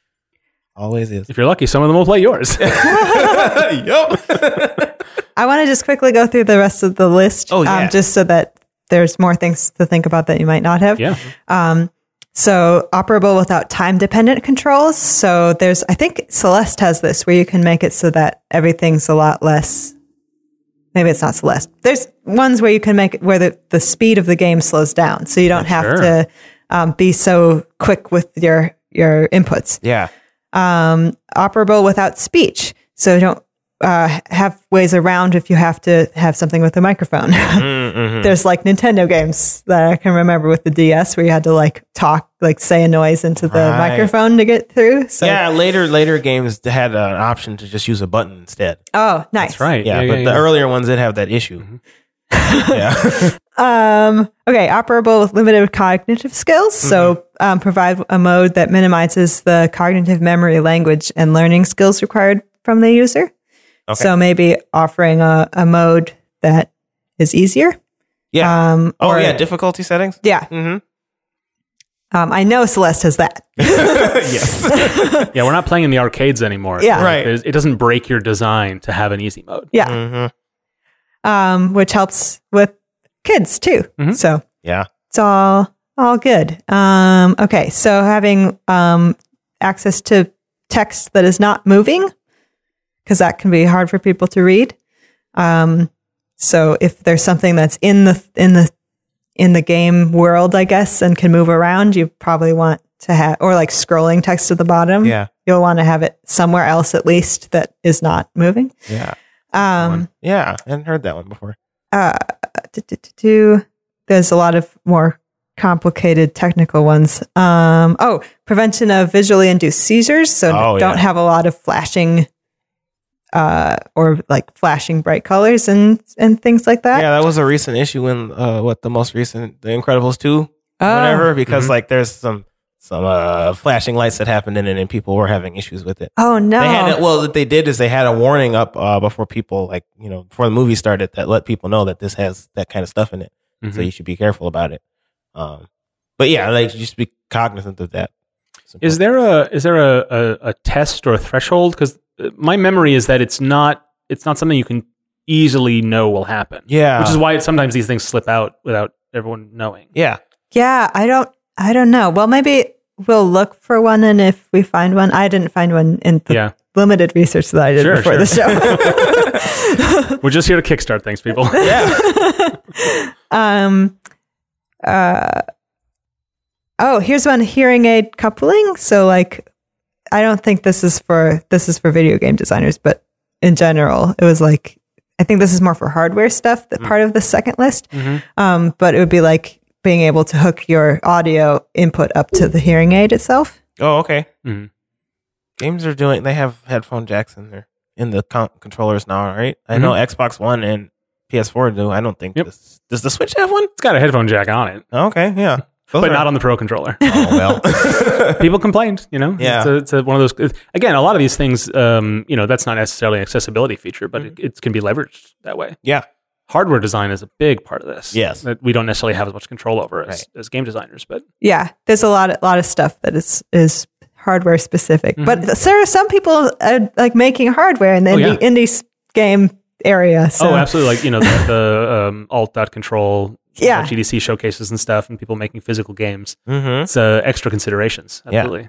Always is. If you're lucky, some of them will play yours. Yup. I want to just quickly go through the rest of the list, Oh, yeah. um, just so that there's more things to think about that you might not have. Yeah. Um, so operable without time dependent controls. So there's, I think Celeste has this where you can make it so that everything's a lot less. Maybe it's not Celeste. There's ones where you can make it where the, the speed of the game slows down. So you don't have sure. to um, be so quick with your, your inputs. Yeah. Um, operable without speech. So you don't uh, have ways around if you have to have something with a microphone. Mm-hmm. There's like Nintendo games that I can remember with the D S where you had to like talk, like say a noise into the Right. microphone to get through. So, Yeah. Later, later games had an option to just use a button instead. Oh, nice. That's right. Yeah. but the earlier ones did have that issue. Yeah. Um, okay, operable with limited cognitive skills. So um, provide a mode that minimizes the cognitive memory, language, and learning skills required from the user. Okay. So maybe offering a, a mode that is easier. Yeah. Um, oh or- yeah, difficulty settings. Yeah. Mm-hmm. Um, I know Celeste has that. Yes. Yeah, we're not playing in the arcades anymore. Yeah. So Right. there's- It doesn't break your design to have an easy mode. Yeah. Mm-hmm. Um, which helps with kids too. Mhm. So Yeah. it's all all good. Um, okay, so having um, access to text that is not moving, because that can be hard for people to read. Um, so if there's something that's in the in the in the game world, I guess, and can move around, you probably want to have, or like scrolling text at the bottom. Yeah. You'll want to have it somewhere else at least that is not moving. Yeah. Um, Yeah. I hadn't heard that one before. uh, do, do, do, do. There's a lot of more complicated technical ones. Um, oh, prevention of visually induced seizures. So Oh, don't yeah. have a lot of flashing uh, or like flashing bright colors and, and things like that. Yeah, that was a recent issue in uh, what the most recent, The Incredibles two, Oh. whatever, because Mhm. like there's some some uh, flashing lights that happened in it, and people were having issues with it. Oh, no. They had it, well, what they did is they had a warning up uh, before people, like you know, before the movie started, that let people know that this has that kind of stuff in it, so Mhm. you should be careful about it. Um, but yeah, like just be cognizant of that. It's Is important. there a is there a, a, a test or a threshold? Because my memory is that it's not it's not something you can easily know will happen. Yeah. which is why sometimes these things slip out without everyone knowing. Yeah. Yeah, I don't, I don't know. Well, maybe we'll look for one, and if we find one, I didn't find one in the Yeah, limited research that I did Sure, before sure. the show. we're just here to kickstart things, people. Yeah. um, uh, oh, here's one: hearing aid coupling. So, like, I don't think this is for this is for video game designers, but in general, it was like I think this is more for hardware stuff. That part of the second list, Mhm. um, but it would be like being able to hook your audio input up to the hearing aid itself. Oh, okay. Mhm. Games are doing. They have headphone jacks in there in the con- controllers now, right? I know Xbox One and P S four do. I don't think Yep. this does. The Switch have one? It's got a headphone jack on it, Okay, yeah, Those but are- not on the Pro controller. Oh well. People complained, you know. Yeah. it's, a, it's a, one of those. it's- Again, a lot of these things, um, you know, that's not necessarily an accessibility feature, but it, it can be leveraged that way. Yeah. Hardware design is a big part of this. Yes. that we don't necessarily have as much control over as, Right. as game designers, but Yeah, there's a lot of lot of stuff that is is hardware specific. But there are some people uh, like making hardware in the Oh, indie, yeah. indie s- game area. So. oh, absolutely, like you know the, the um, alt dot control, Yeah. G D C showcases and stuff, and people making physical games. Mm-hmm. It's uh, extra considerations. Absolutely.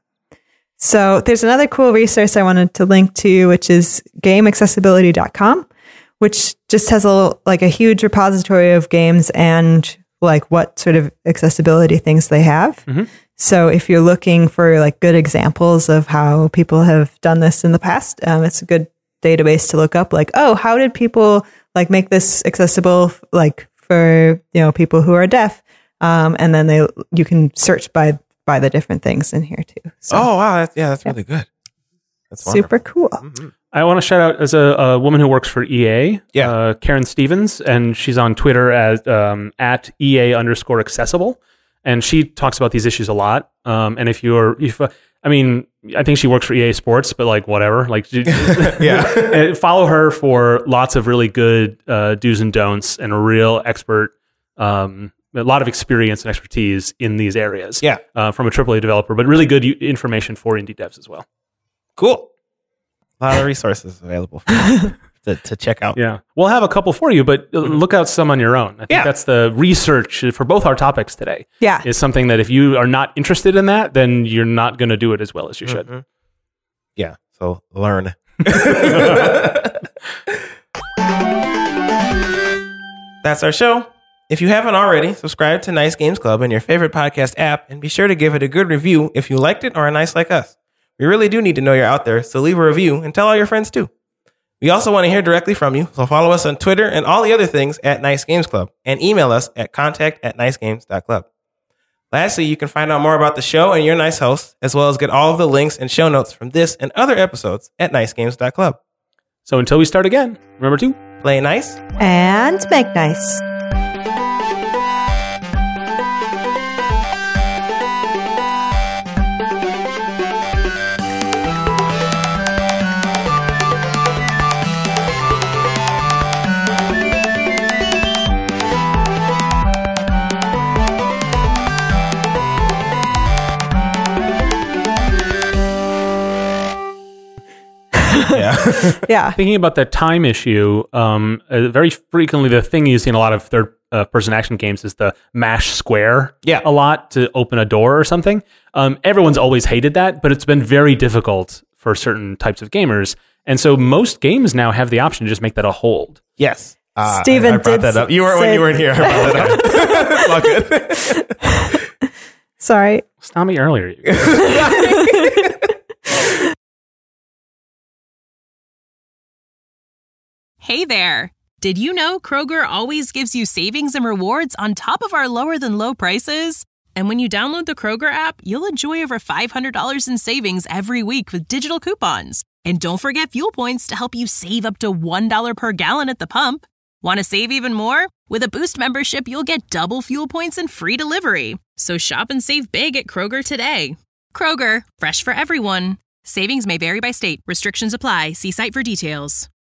So there's another cool resource I wanted to link to, which is game accessibility dot com, which just has a like a huge repository of games and like what sort of accessibility things they have. Mhm. So if you're looking for like good examples of how people have done this in the past, um, it's a good database to look up. Like, oh, how did people like make this accessible, like for you know people who are deaf? Um, and then they you can search by by the different things in here too. So. Oh wow, that's, yeah, that's really good. That's Super cool. Mm-hmm. I want to shout out as a, a woman who works for E A, Yeah. uh, Karen Stevens, and she's on Twitter as um, at E A underscore accessible, and she talks about these issues a lot. Um, and if you're, if uh, I mean, I think she works for E A Sports, but like whatever, like she- Yeah. and follow her for lots of really good uh, do's and don'ts and a real expert. Um, a lot of experience and expertise in these areas. Yeah. uh, from a triple A developer, but really good u- information for indie devs as well. Cool. A lot of resources available for you to, to check out. Yeah, we'll have a couple for you, but uh, look out some on your own. I think Yeah. that's the research for both our topics today. Yeah. Is something that if you are not interested in that, then you're not going to do it as well as you should. Mhm. Yeah. So learn. That's our show. If you haven't already, subscribe to Nice Games Club in your favorite podcast app and be sure to give it a good review if you liked it or are nice like us. We really do need to know you're out there, so leave a review and tell all your friends too. We also want to hear directly from you, so follow us on Twitter and all the other things at Nice Games Club and email us at contact at nicegames dot club. Lastly, you can find out more about the show and your nice hosts, as well as get all of the links and show notes from this and other episodes at nicegames dot club. So until we start again, remember to Play nice. And make nice. Yeah. Yeah. Thinking about that time issue, um, uh, very frequently the thing you see in a lot of third uh, person action games is the mash square Yeah. a lot to open a door or something. Um, everyone's always hated that, but it's been very difficult for certain types of gamers. And so most games now have the option to just make that a hold. Yes. Uh, Steven I, I brought did that up. You weren't when say- you weren't here. I brought that up. It's all good. Sorry. Stop me earlier. Hey there! Did you know Kroger always gives you savings and rewards on top of our lower than low prices? And when you download the Kroger app, you'll enjoy over five hundred dollars in savings every week with digital coupons. And don't forget fuel points to help you save up to one dollar per gallon at the pump. Want to save even more? With a Boost membership, you'll get double fuel points and free delivery. So shop and save big at Kroger today. Kroger, fresh for everyone. Savings may vary by state. Restrictions apply. See site for details.